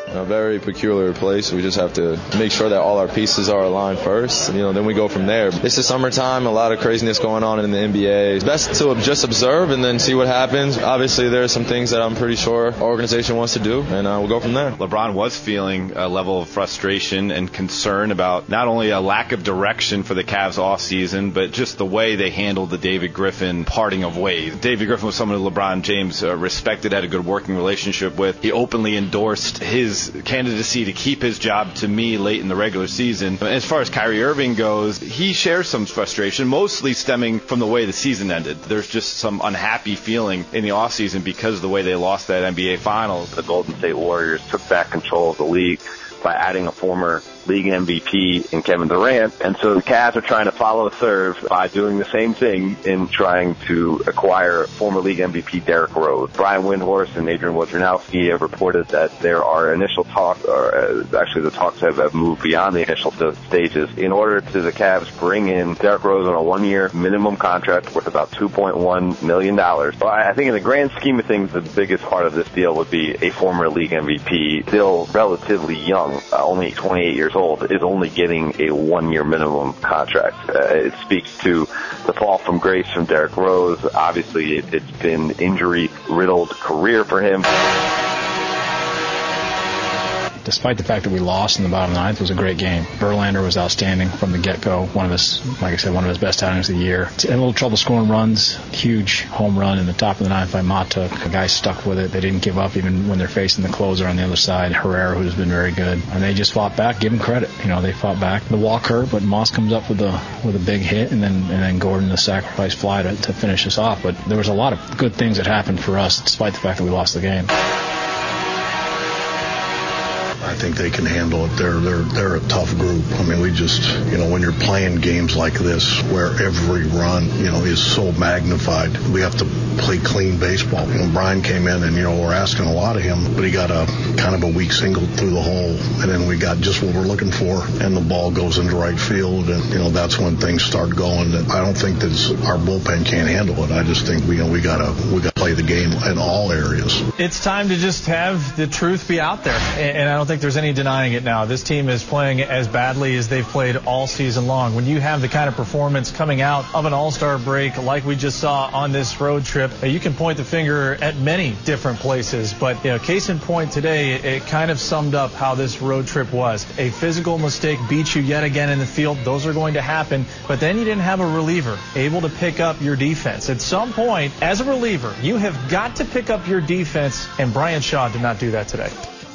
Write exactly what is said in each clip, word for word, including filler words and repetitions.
a very peculiar place. We just have to make sure that all our pieces are aligned first. You know, then we go from there. It's the summertime, a lot of craziness going on in the N B A. It's best to just observe and then see what happens. Obviously, there are some things that I'm pretty sure our organization wants to do, and uh, we'll go from there. LeBron was feeling a level of frustration and concern about not only a lack of direction for the Cavs offseason, but just the way they handled the David Griffin parting of ways. David Griffin was someone who LeBron James uh, respected, had a good working relationship with. He openly endorsed his candidacy to keep his job to me late in the regular season. As far as Kyrie Irving goes, he shares some frustration, mostly stemming from the way the season ended. There's just some unhappy feeling in the offseason because of the way they lost that N B A Finals. The Golden State Warriors took back control of the league by adding a former league M V P in Kevin Durant. And so the Cavs are trying to follow serve by doing the same thing in trying to acquire former league M V P Derrick Rose. Brian Windhorst and Adrian Wojnarowski have reported that there are initial talks, or uh, actually the talks have, have moved beyond the initial stages, in order to the Cavs bring in Derrick Rose on a one-year minimum contract worth about two point one million dollars. So I think in the grand scheme of things, the biggest part of this deal would be a former league M V P, still relatively young, uh, only twenty-eight years old, is only getting a one-year minimum contract. Uh, it speaks to the fall from grace from Derrick Rose. Obviously, it, it's been injury-riddled career for him. Despite the fact that we lost in the bottom ninth, it was a great game. Verlander was outstanding from the get-go. One of his, like I said, one of his best outings of the year. Had a little trouble scoring runs. Huge home run in the top of the ninth by Mata. The guys stuck with it. They didn't give up even when they're facing the closer on the other side, Herrera, who's been very good. And they just fought back. Give them credit. You know, they fought back. The walk hurt, but Moss comes up with a with a big hit, and then and then Gordon the sacrifice fly to, to finish us off. But there was a lot of good things that happened for us, despite the fact that we lost the game. I think they can handle it. They're they're they're a tough group. I mean, we just, you know, when you're playing games like this where every run, you know, is so magnified, we have to play clean baseball. You know, Brian came in and, you know, we're asking a lot of him, but he got a kind of a weak single through the hole, and then we got just what we're looking for, and the ball goes into right field, and, you know, that's when things start going. And I don't think that our bullpen can't handle it. I just think we, you know, we gotta we gotta play the game in all areas. It's time to just have the truth be out there, and I don't think there's any denying it now. This team is playing as badly as they've played all season long. When you have the kind of performance coming out of an all-star break like we just saw on this road trip, you can point the finger at many different places, but you know, case in point today, it, it kind of summed up how this road trip was. A physical mistake beat you yet again in the field. Those are going to happen, but then you didn't have a reliever able to pick up your defense. At some point, as a reliever, you have got to pick up your defense, and Brian Shaw did not do that today.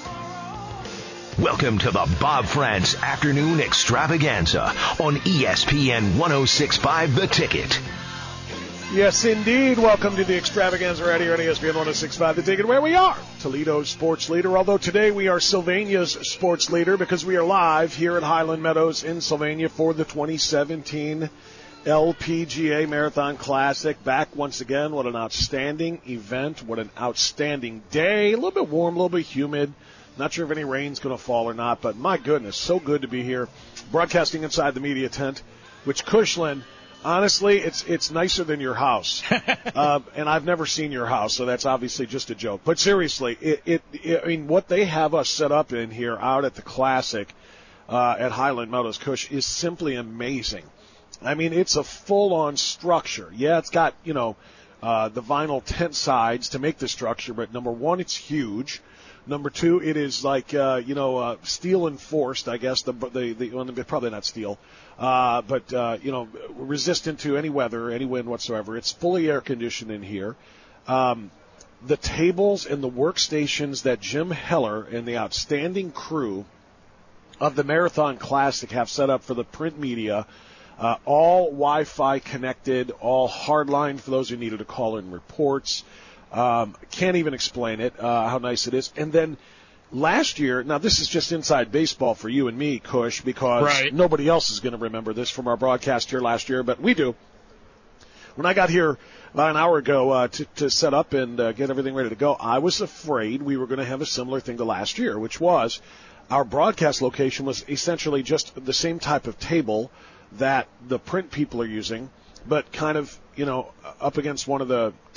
Welcome to the Bob France Afternoon Extravaganza on E S P N ten sixty-five The Ticket. Yes, indeed. Welcome to the Extravaganza right here on E S P N ten sixty-five The Ticket, where we are Toledo's sports leader. Although today we are Sylvania's sports leader because we are live here at Highland Meadows in Sylvania for the twenty seventeen L P G A Marathon Classic. Back once again. What an outstanding event. What an outstanding day. A little bit warm, a little bit humid. Not sure if any rain's going to fall or not, but my goodness, so good to be here. Broadcasting inside the media tent, which Cushland, honestly, it's it's nicer than your house. uh, and I've never seen your house, so that's obviously just a joke. But seriously, it, it, it I mean, what they have us set up in here out at the Classic uh, at Highland Meadows, Cush, is simply amazing. I mean, it's a full-on structure. Yeah, it's got, you know, uh, the vinyl tent sides to make the structure, but number one, it's huge. Number two, it is like, uh, you know, uh, steel enforced, I guess, the, the, the, well, probably not steel, uh, but, uh, you know, resistant to any weather, any wind whatsoever. It's fully air conditioned in here. Um, the tables and the workstations that Jim Heller and the outstanding crew of the Marathon Classic have set up for the print media, uh, all Wi-Fi connected, all hardline for those who needed to call in reports. Um, can't even explain it, uh, how nice it is. And then last year, now this is just inside baseball for you and me, Cush, because right. Nobody else is going to remember this from our broadcast here last year, but we do. When I got here about an hour ago uh, to, to set up and uh, get everything ready to go, I was afraid we were going to have a similar thing to last year, which was our broadcast location was essentially just the same type of table that the print people are using, but kind of, you know, up against one of the tent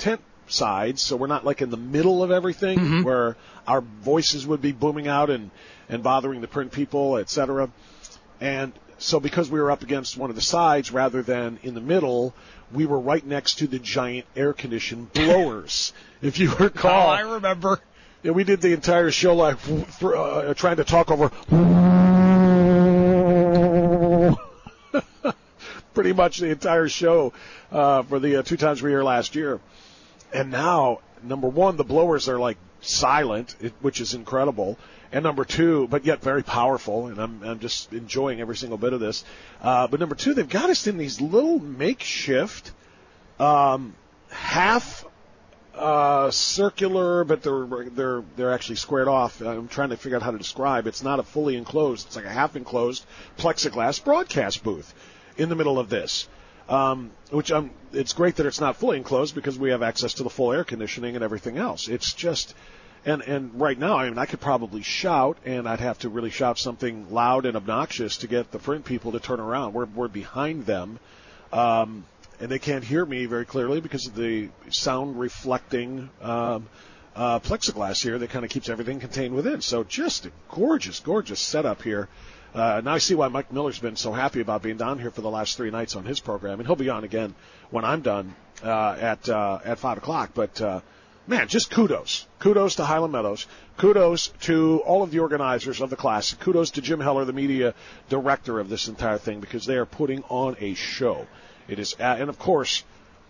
sides, so we're not like in the middle of everything mm-hmm. where our voices would be booming out and, and bothering the print people, et cetera. And so because we were up against one of the sides rather than in the middle, we were right next to the giant air-conditioned blowers. If you recall. Oh, I remember. Yeah, we did the entire show like uh, trying to talk over pretty much the entire show uh, for the uh, two times we were here last year. And now, number one, the blowers are like silent, it, which is incredible. And number two, but yet very powerful, and I'm, I'm just enjoying every single bit of this. Uh, but number two, they've got us in these little makeshift, um, half uh, circular, but they're they're they're actually squared off. I'm trying to figure out how to describe. It's not a fully enclosed; it's like a half enclosed plexiglass broadcast booth in the middle of this. Um, which um, it's great that it's not fully enclosed because we have access to the full air conditioning and everything else. It's just. And and right now, I mean, I could probably shout, and I'd have to really shout something loud and obnoxious to get the print people to turn around. We're we're behind them, um, and they can't hear me very clearly because of the sound reflecting um, uh, plexiglass here that kind of keeps everything contained within. So just a gorgeous, gorgeous setup here. Uh, now I see why Mike Miller's been so happy about being down here for the last three nights on his program, and he'll be on again when I'm done uh, at uh, at five o'clock. But uh, man, just kudos. Kudos to Highland Meadows. Kudos to all of the organizers of the Classic. Kudos to Jim Heller, the media director of this entire thing, because they are putting on a show. It is, and of course,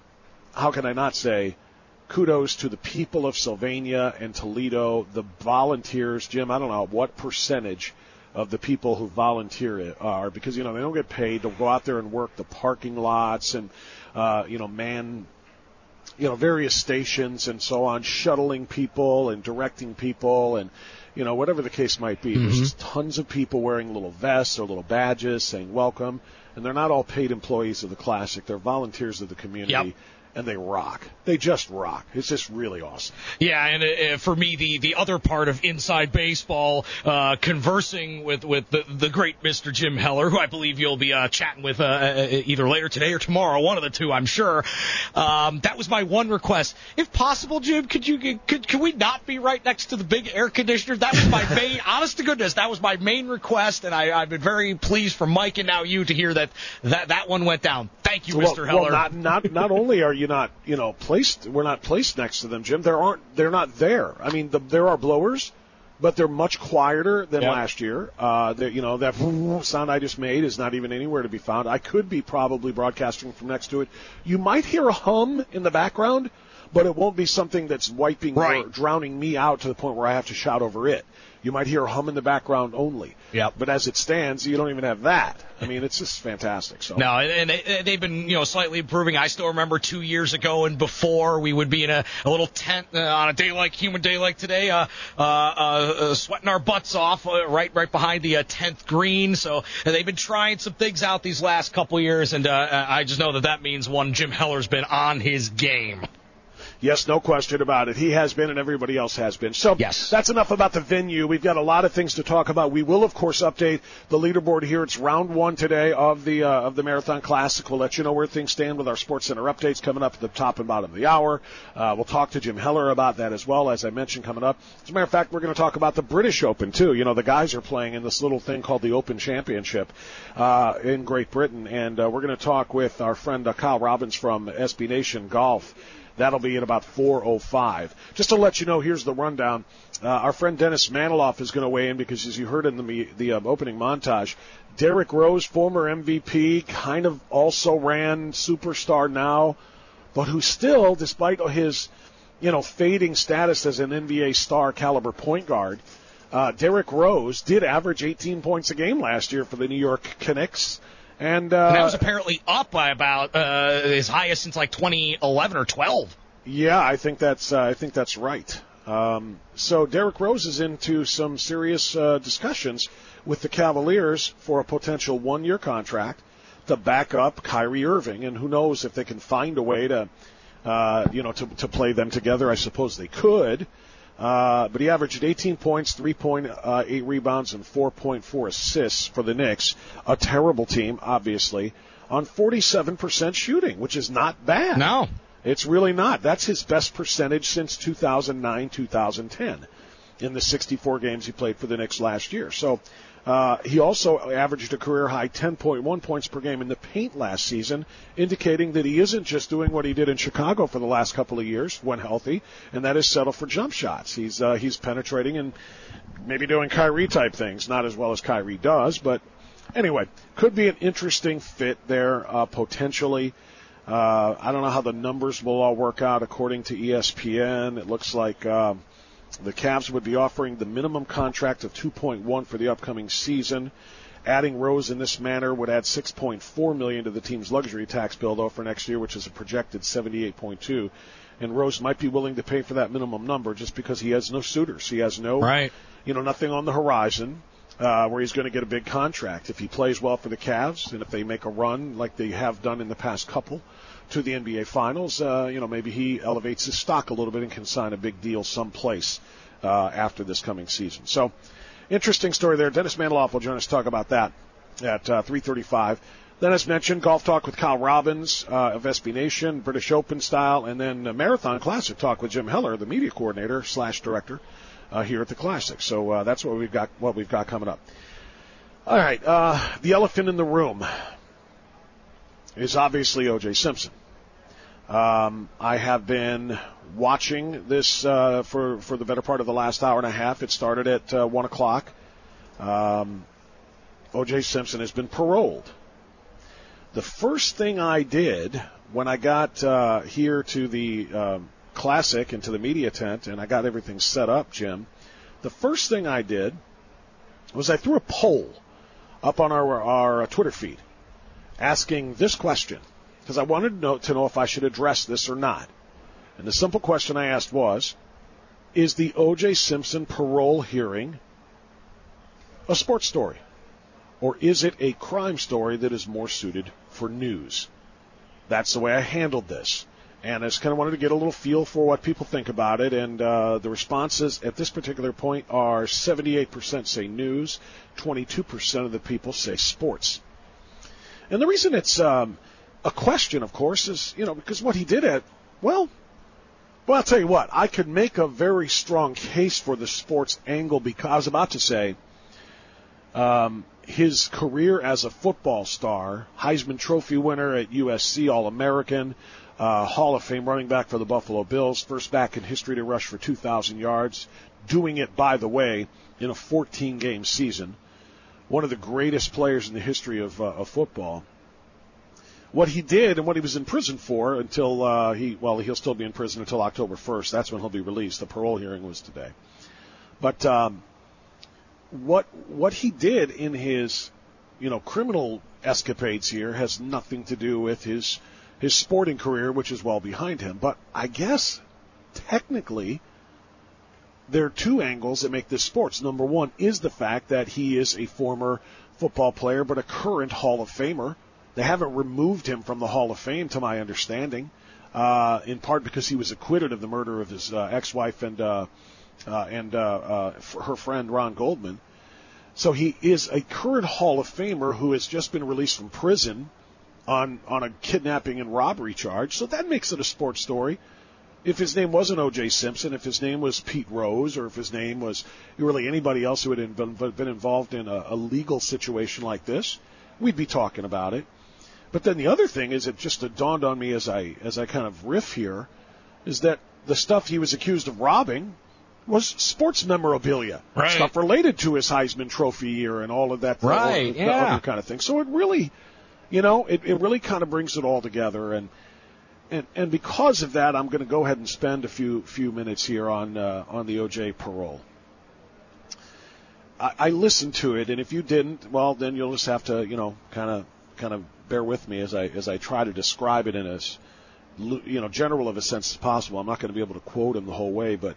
how can I not say kudos to the people of Sylvania and Toledo, the volunteers. Jim, I don't know what percentage of the people who volunteer are, because, you know, they don't get paid. They'll go out there and work the parking lots and, uh, you know, man, you know, various stations and so on, shuttling people and directing people and, you know, whatever the case might be. Mm-hmm. There's just tons of people wearing little vests or little badges saying welcome, and they're not all paid employees of the Classic. They're volunteers of the community. Yep. And they rock. They just rock. It's just really awesome. Yeah, and uh, for me, the, the other part of Inside Baseball, uh, conversing with, with the, the great Mister Jim Heller, who I believe you'll be uh, chatting with uh, either later today or tomorrow, one of the two, I'm sure. Um, that was my one request. If possible, Jim, could you could could we not be right next to the big air conditioner? That was my main, honest to goodness, that was my main request, and I, I've been very pleased from Mike and now you to hear that that, that one went down. Thank you, well, Mister Heller. Well, not not not only are you not, you know, placed, we're not placed next to them, Jim. There aren't, they're not there. I mean, the, there are blowers, but they're much quieter than yep. last year. Uh, you know, that sound I just made is not even anywhere to be found. I could be probably broadcasting from next to it. You might hear a hum in the background, but it won't be something that's wiping right. or drowning me out to the point where I have to shout over it. You might hear a hum in the background only. Yep. But as it stands, you don't even have that. I mean, it's just fantastic. So. No, and they, they've been, you know, slightly improving. I still remember two years ago and before we would be in a, a little tent uh, on a day like human day like today, uh, uh, uh, sweating our butts off uh, right right behind the uh, tenth green. So and they've been trying some things out these last couple years, and uh, I just know that that means one, Jim Heller's been on his game. Yes, no question about it. He has been, and everybody else has been. So yes. That's enough about the venue. We've got a lot of things to talk about. We will, of course, update the leaderboard here. It's round one today of the uh, of the Marathon Classic. We'll let you know where things stand with our Sports Center updates coming up at the top and bottom of the hour. Uh, we'll talk to Jim Heller about that as well, as I mentioned, coming up. As a matter of fact, we're going to talk about the British Open, too. You know, the guys are playing in this little thing called the Open Championship uh, in Great Britain, and uh, we're going to talk with our friend uh, Kyle Robbins from S B Nation Golf. That'll be at about four oh five. Just to let you know, here's the rundown. Uh, our friend Dennis Maniloff is going to weigh in because, as you heard in the the um, opening montage, Derrick Rose, former M V P, kind of also ran superstar now, but who still, despite his, you know, fading status as an N B A star caliber point guard, uh, Derrick Rose did average eighteen points a game last year for the New York Knicks. And, uh, and that was apparently up by about uh, as high as since like twenty eleven or twelve. Yeah, I think that's uh, I think that's right. Um, so Derrick Rose is into some serious uh, discussions with the Cavaliers for a potential one-year contract to back up Kyrie Irving, and who knows if they can find a way to, uh, you know, to to play them together. I suppose they could. Uh, but he averaged eighteen points, three point eight rebounds, and four point four assists for the Knicks. A terrible team, obviously, on forty-seven percent shooting, which is not bad. No. It's really not. That's his best percentage since two thousand nine, two thousand ten in the sixty-four games he played for the Knicks last year. So uh, he also averaged a career-high ten point one points per game in the paint last season, indicating that he isn't just doing what he did in Chicago for the last couple of years when healthy, and that is settle for jump shots. He's uh, he's penetrating and maybe doing Kyrie-type things, not as well as Kyrie does, but anyway, could be an interesting fit there uh, potentially. Uh, I don't know how the numbers will all work out according to E S P N. It looks like uh, the Cavs would be offering the minimum contract of two point one for the upcoming season. Adding Rose in this manner would add six point four million dollars to the team's luxury tax bill, though, for next year, which is a projected seventy-eight point two. And Rose might be willing to pay for that minimum number just because he has no suitors. He has no, right. you know, nothing on the horizon. Uh, where he's going to get a big contract if he plays well for the Cavs, and if they make a run like they have done in the past couple to the N B A Finals, uh, you know, maybe he elevates his stock a little bit and can sign a big deal someplace uh, after this coming season. So, interesting story there. Dennis Mandeloff will join us to talk about that at uh, three thirty-five. Then, as mentioned, golf talk with Kyle Robbins uh, of S B Nation, British Open style, and then a Marathon Classic talk with Jim Heller, the media coordinator slash director Uh, here at the Classic. So uh, that's what we've got. What we've got coming up. All right, uh, the elephant in the room is obviously O J Simpson. Um, I have been watching this uh, for for the better part of the last hour and a half. It started at uh, one o'clock. Um, O J Simpson has been paroled. The first thing I did when I got uh, here to the um, Classic into the media tent, and I got everything set up, Jim, the first thing I did was I threw a poll up on our, our Twitter feed asking this question, because I wanted to know, to know if I should address this or not. And the simple question I asked was, is the O J Simpson parole hearing a sports story? Or is it a crime story that is more suited for news? That's the way I handled this. And I just kind of wanted to get a little feel for what people think about it. And uh, the responses at this particular point are seventy-eight percent say news, twenty-two percent of the people say sports. And the reason it's um, a question, of course, is, you know, because what he did at, well, well, I'll tell you what, I could make a very strong case for the sports angle because I was about to say um, his career as a football star, Heisman Trophy winner at U S C, All-American, Uh, Hall of Fame running back for the Buffalo Bills, first back in history to rush for two thousand yards, doing it, by the way, in a fourteen-game season. One of the greatest players in the history of, uh, of football. What he did and what he was in prison for until uh, he, well, he'll still be in prison until October first. That's when he'll be released. The parole hearing was today. But um, what what he did in his, you know, criminal escapades here has nothing to do with his his sporting career, which is well behind him. But I guess, technically, there are two angles that make this sports. Number one is the fact that he is a former football player, but a current Hall of Famer. They haven't removed him from the Hall of Fame, to my understanding, uh, in part because he was acquitted of the murder of his uh, ex-wife and uh, uh, and uh, uh, her friend, Ron Goldman. So he is a current Hall of Famer who has just been released from prison on on a kidnapping and robbery charge. So that makes it a sports story. If his name wasn't O J Simpson, if his name was Pete Rose, or if his name was really anybody else who had been involved in a, a legal situation like this, we'd be talking about it. But then the other thing is, it just dawned on me as I as I kind of riff here, is that the stuff he was accused of robbing was sports memorabilia, right. Stuff related to his Heisman Trophy year and all of that, right? all, the, yeah, the other kind of thing. So it really, you know, it, it really kind of brings it all together, and and and because of that, I'm going to go ahead and spend a few few minutes here on uh, on the O J parole. I, I listened to it, and if you didn't, well, then you'll just have to, you know, kind of kind of bear with me as I as I try to describe it in as, you know, general of a sense as possible. I'm not going to be able to quote him the whole way, but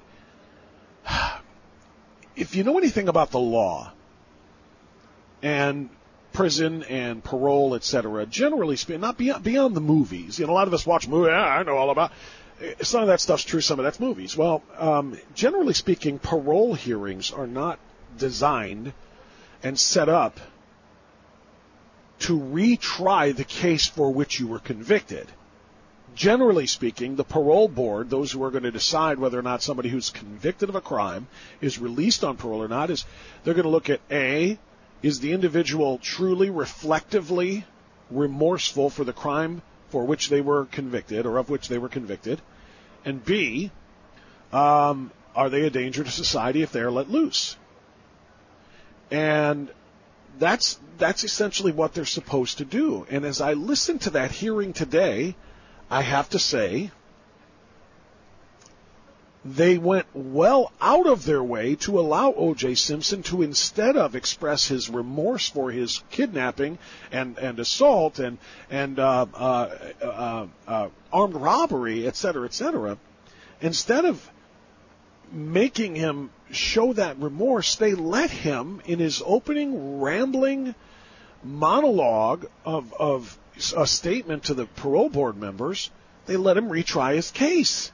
if you know anything about the law and prison and parole, et cetera, generally speaking, not beyond, beyond the movies. You know, a lot of us watch movies. Yeah, I know all about. Some of that stuff's true. Some of that's movies. Well, um, generally speaking, parole hearings are not designed and set up to retry the case for which you were convicted. generally speaking, the parole board, those who are going to decide whether or not somebody who's convicted of a crime is released on parole or not, is they're going to look at A, is the individual truly reflectively remorseful for the crime for which they were convicted or of which they were convicted, and B, um, are they a danger to society if they are let loose? And that's that's essentially what they're supposed to do. And as I listened to that hearing today, I have to say, they went well out of their way to allow O J. Simpson to, instead of express his remorse for his kidnapping and, and assault and and uh, uh, uh, uh, armed robbery, et cetera, et cetera, instead of making him show that remorse, they let him, in his opening rambling monologue of, of a statement to the parole board members, they let him retry his case.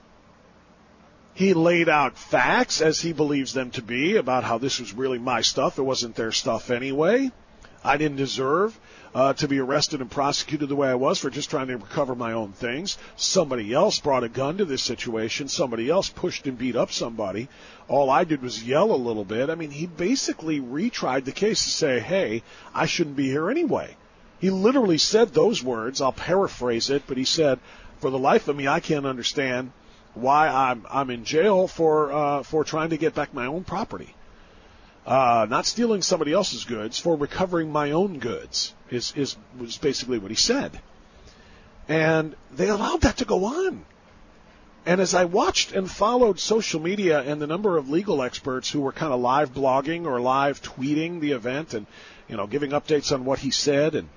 He laid out facts as he believes them to be about how this was really my stuff. It wasn't their stuff anyway. I didn't deserve uh, to be arrested and prosecuted the way I was for just trying to recover my own things. Somebody else brought a gun to this situation. Somebody else pushed and beat up somebody. All I did was yell a little bit. I mean, he basically retried the case to say, hey, I shouldn't be here anyway. He literally said those words. I'll paraphrase it, but he said, for the life of me, I can't understand why I'm I'm in jail for uh, for trying to get back my own property. Uh, not stealing somebody else's goods, for recovering my own goods, is, is was basically what he said. And they allowed that to go on. And as I watched and followed social media and the number of legal experts who were kind of live blogging or live tweeting the event and, you know, giving updates on what he said, and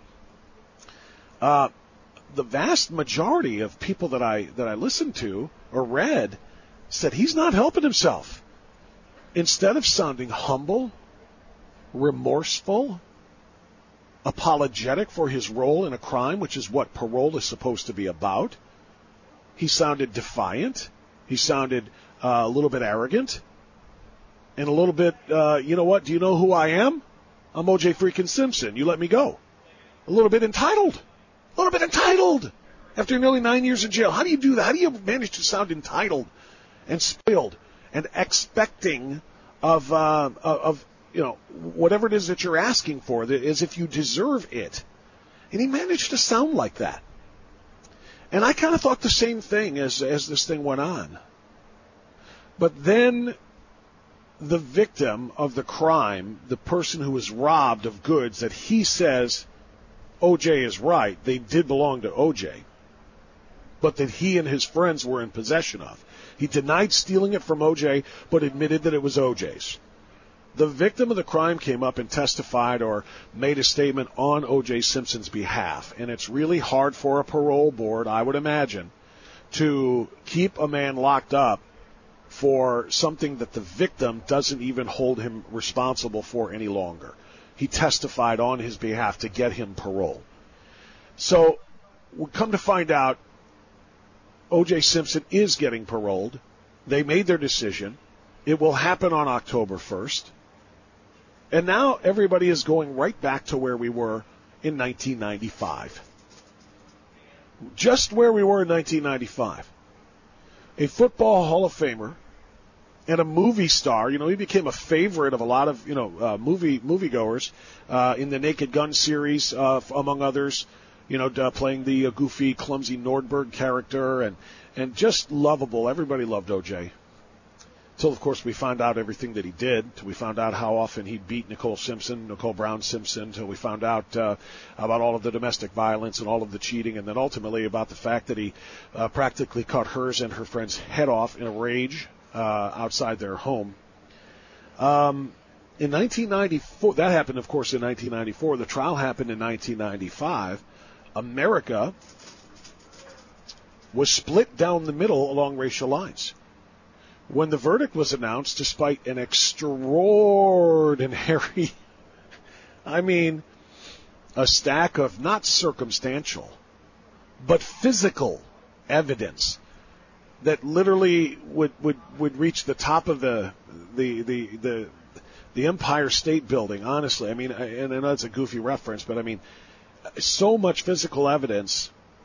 uh, the vast majority of people that I that I listened to or read said he's not helping himself. Instead of sounding humble, remorseful, apologetic for his role in a crime, which is what parole is supposed to be about, he sounded defiant. He sounded uh, a little bit arrogant. And a little bit, uh, you know what, do you know who I am? I'm O J freaking Simpson. You let me go. A little bit entitled. A little bit entitled. After nearly nine years in jail. How do you do that? How do you manage to sound entitled and spoiled and expecting of, uh, of, you know, whatever it is that you're asking for, as if you deserve it? And he managed to sound like that. And I kind of thought the same thing as, as this thing went on. But then the victim of the crime, the person who was robbed of goods that he says O J is right, they did belong to O J, but that he and his friends were in possession of. He denied stealing it from O J, but admitted that it was O J's. The victim of the crime came up and testified or made a statement on O J Simpson's behalf. And it's really hard for a parole board, I would imagine, to keep a man locked up for something that the victim doesn't even hold him responsible for any longer. He testified on his behalf to get him parole. So we come to find out O J Simpson is getting paroled. They made their decision. It will happen on October first. And now everybody is going right back to where we were in nineteen ninety-five. Just where we were in nineteen ninety-five. A football Hall of Famer and a movie star. You know, he became a favorite of a lot of, you know, uh, movie moviegoers uh, in the Naked Gun series, uh, among others. You know, uh, playing the uh, goofy, clumsy Nordberg character, and, and just lovable. Everybody loved O J. Until, of course, we found out everything that he did. Until we found out how often he beat Nicole Simpson, Nicole Brown Simpson. Until we found out uh, about all of the domestic violence and all of the cheating. And then ultimately about the fact that he uh, practically cut hers and her friend's head off in a rage uh, outside their home. Um, in nineteen ninety-four, that happened, of course, in nineteen ninety-four. The trial happened in nineteen ninety-five. America was split down the middle along racial lines. When the verdict was announced, despite an extraordinary, I mean, a stack of not circumstantial, but physical evidence that literally would, would, would reach the top of the, the, the, the, the Empire State Building, honestly. I mean, and I know it's a goofy reference, but I mean, so much physical evidence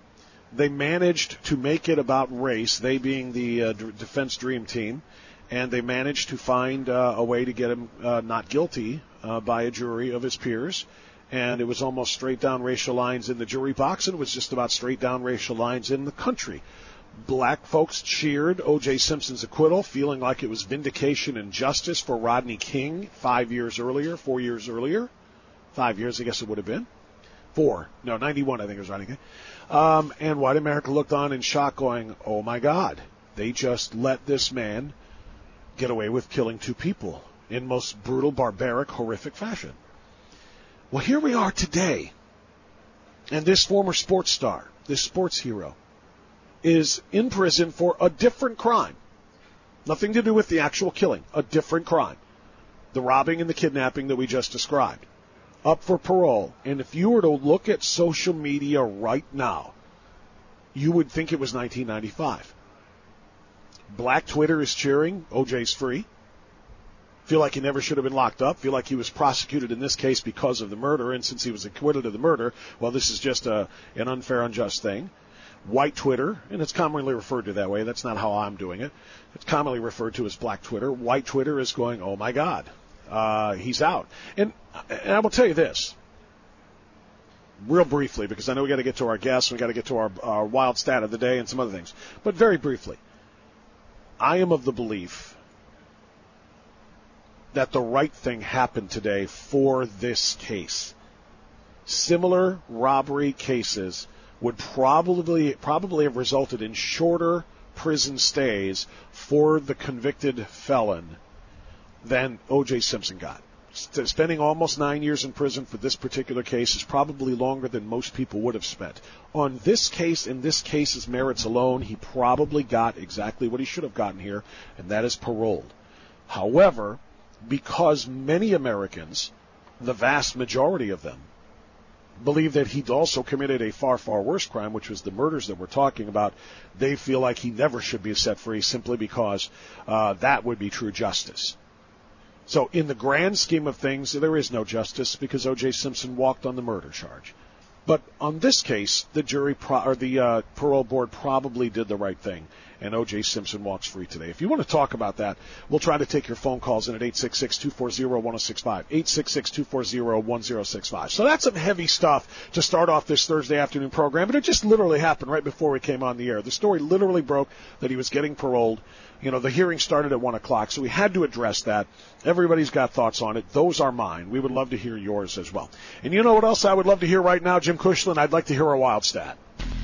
they managed to make it about race, they being the uh, d- defense dream team, and they managed to find uh, a way to get him uh, not guilty uh, by a jury of his peers. And it was almost straight down racial lines in the jury box, and it was just about straight down racial lines in the country. Black folks cheered O J. Simpson's acquittal, feeling like it was vindication and justice for Rodney King five years earlier, four years earlier. Five years, I guess it would have been. Four. No, ninety-one, I think it was Rodney King. Um, and white America looked on in shock going, oh, my God, they just let this man get away with killing two people in most brutal, barbaric, horrific fashion. Well, here we are today, and this former sports star, this sports hero, is in prison for a different crime. Nothing to do with the actual killing, a different crime. The robbing and the kidnapping that we just described. Up for parole. And if you were to look at social media right now, you would think it was nineteen ninety-five. Black Twitter is cheering, O J's free. Feel like he never should have been locked up. Feel like he was prosecuted in this case because of the murder, and since he was acquitted of the murder, well, this is just a, an unfair, unjust thing. White Twitter, and it's commonly referred to that way. That's not how I'm doing it. It's commonly referred to as Black Twitter. White Twitter is going, oh, my God, uh, he's out. And, and I will tell you this, real briefly, because I know we got to get to our guests, we got to get to our, our wild stat of the day and some other things. But very briefly, I am of the belief that the right thing happened today for this case. Similar robbery cases would probably probably have resulted in shorter prison stays for the convicted felon than O J. Simpson got. Spending almost nine years in prison for this particular case is probably longer than most people would have spent. On this case, in this case's merits alone, he probably got exactly what he should have gotten here, and that is paroled. However, because many Americans, the vast majority of them, believe that he'd also committed a far, far worse crime, which was the murders that we're talking about, they feel like he never should be set free simply because uh, that would be true justice. So in the grand scheme of things, there is no justice because O J. Simpson walked on the murder charge. But on this case, the jury pro- or the uh, parole board probably did the right thing, and O J. Simpson walks free today. If you want to talk about that, we'll try to take your phone calls in at eight six six, two four zero, one zero six five, eight six six, two four zero, one zero six five. So that's some heavy stuff to start off this Thursday afternoon program, but it just literally happened right before we came on the air. The story literally broke that he was getting paroled. You know, the hearing started at one o'clock, so we had to address that. Everybody's got thoughts on it. Those are mine. We would love to hear yours as well. And you know what else I would love to hear right now, Jim Cushland? I'd like to hear a wild stat.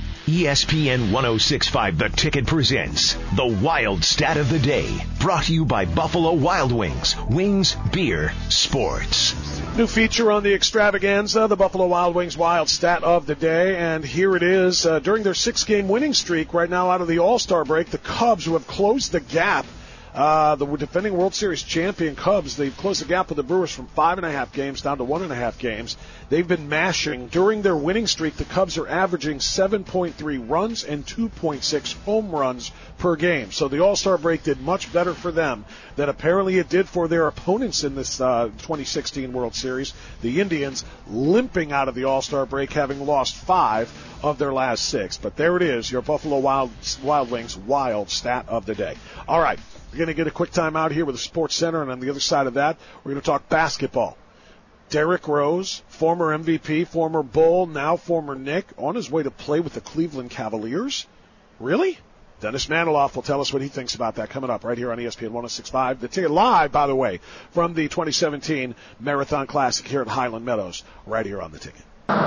E S P N ten sixty-five The Ticket presents the Wild Stat of the Day, brought to you by Buffalo Wild Wings. Wings, beer, sports. New feature on the extravaganza, the Buffalo Wild Wings Wild Stat of the Day, and here it is. Uh, during their six-game winning streak right now out of the All-Star break, the Cubs, who have closed the gap, Uh, the defending World Series champion Cubs, they've closed the gap with the Brewers from five and a half games down to one and a half games. They've been mashing. During their winning streak, the Cubs are averaging seven point three runs and two point six home runs per game. So the All-Star break did much better for them than apparently it did for their opponents in this uh, twenty sixteen World Series. The Indians limping out of the All-Star break, having lost five of their last six. But there it is, your Buffalo Wild, Wild Wings Wild Stat of the Day. All right. We're going to get a quick time out here with the Sports Center, and on the other side of that, we're going to talk basketball. Derrick Rose, former M V P, former Bull, now former Knick, on his way to play with the Cleveland Cavaliers. Really? Dennis Maniloff will tell us what he thinks about that coming up right here on E S P N ten sixty-five. The Ticket live, by the way, from the twenty seventeen Marathon Classic here at Highland Meadows, right here on The Ticket.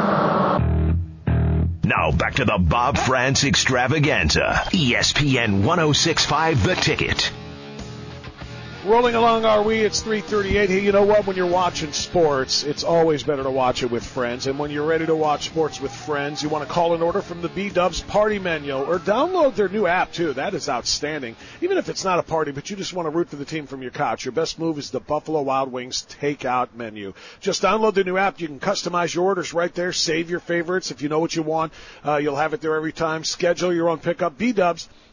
Now back to the Bob France Extravaganza. E S P N ten sixty-five The Ticket. Rolling along are we? It's three thirty-eight. Hey, you know what? When you're watching sports, it's always better to watch it with friends. And when you're ready to watch sports with friends, you want to call an order from the B-Dubs Party Menu or download their new app, too. That is outstanding. Even if it's not a party, but you just want to root for the team from your couch, your best move is the Buffalo Wild Wings Takeout Menu. Just download the new app. You can customize your orders right there. Save your favorites. If you know what you want, uh, you'll have it there every time. Schedule your own pickup. B-Dubs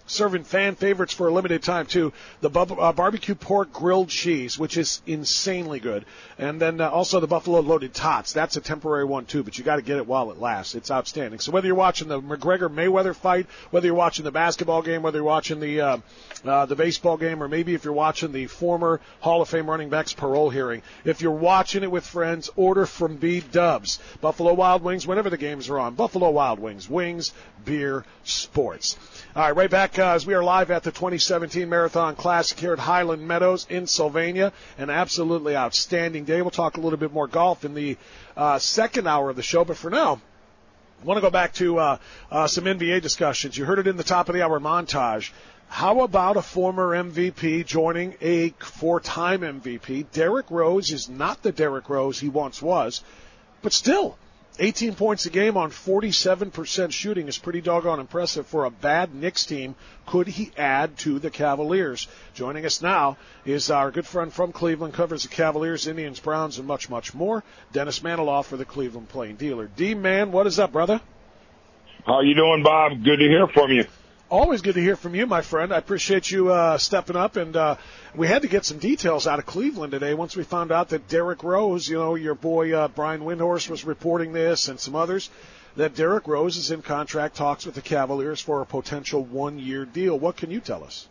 serving fan favorites for a limited time, too. The bu- uh, barbecue pork grilled cheese, which is insanely good. And then uh, also the Buffalo Loaded Tots. That's a temporary one, too, but you got to get it while it lasts. It's outstanding. So whether you're watching the McGregor-Mayweather fight, whether you're watching the basketball game, whether you're watching the uh, uh, the baseball game, or maybe if you're watching the former Hall of Fame running back's parole hearing, if you're watching it with friends, order from B-Dubs. Buffalo Wild Wings, whenever the games are on. Buffalo Wild Wings. Wings, beer, sports. All right, right back uh, as we are live at the twenty seventeen Marathon Classic here at Highland Meadows in Sylvania. An absolutely outstanding day. We'll talk a little bit more golf in the uh, second hour of the show, but for now, I want to go back to uh, uh, some N B A discussions. You heard it in the top of the hour montage. How about a former M V P joining a four-time M V P? Derrick Rose is not the Derrick Rose he once was, but still, eighteen points a game on forty-seven percent shooting is pretty doggone impressive for a bad Knicks team. Could he add to the Cavaliers? Joining us now is our good friend from Cleveland, covers the Cavaliers, Indians, Browns, and much, much more, Dennis Maniloff for the Cleveland Plain Dealer. D-Man, what is up, brother? How you doing, Bob? Good to hear from you. Always good to hear from you, my friend. I appreciate you uh, stepping up, and uh, we had to get some details out of Cleveland today once we found out that Derrick Rose, you know, your boy uh, Brian Windhorst was reporting this and some others, that Derrick Rose is in contract talks with the Cavaliers for a potential one-year deal. What can you tell us?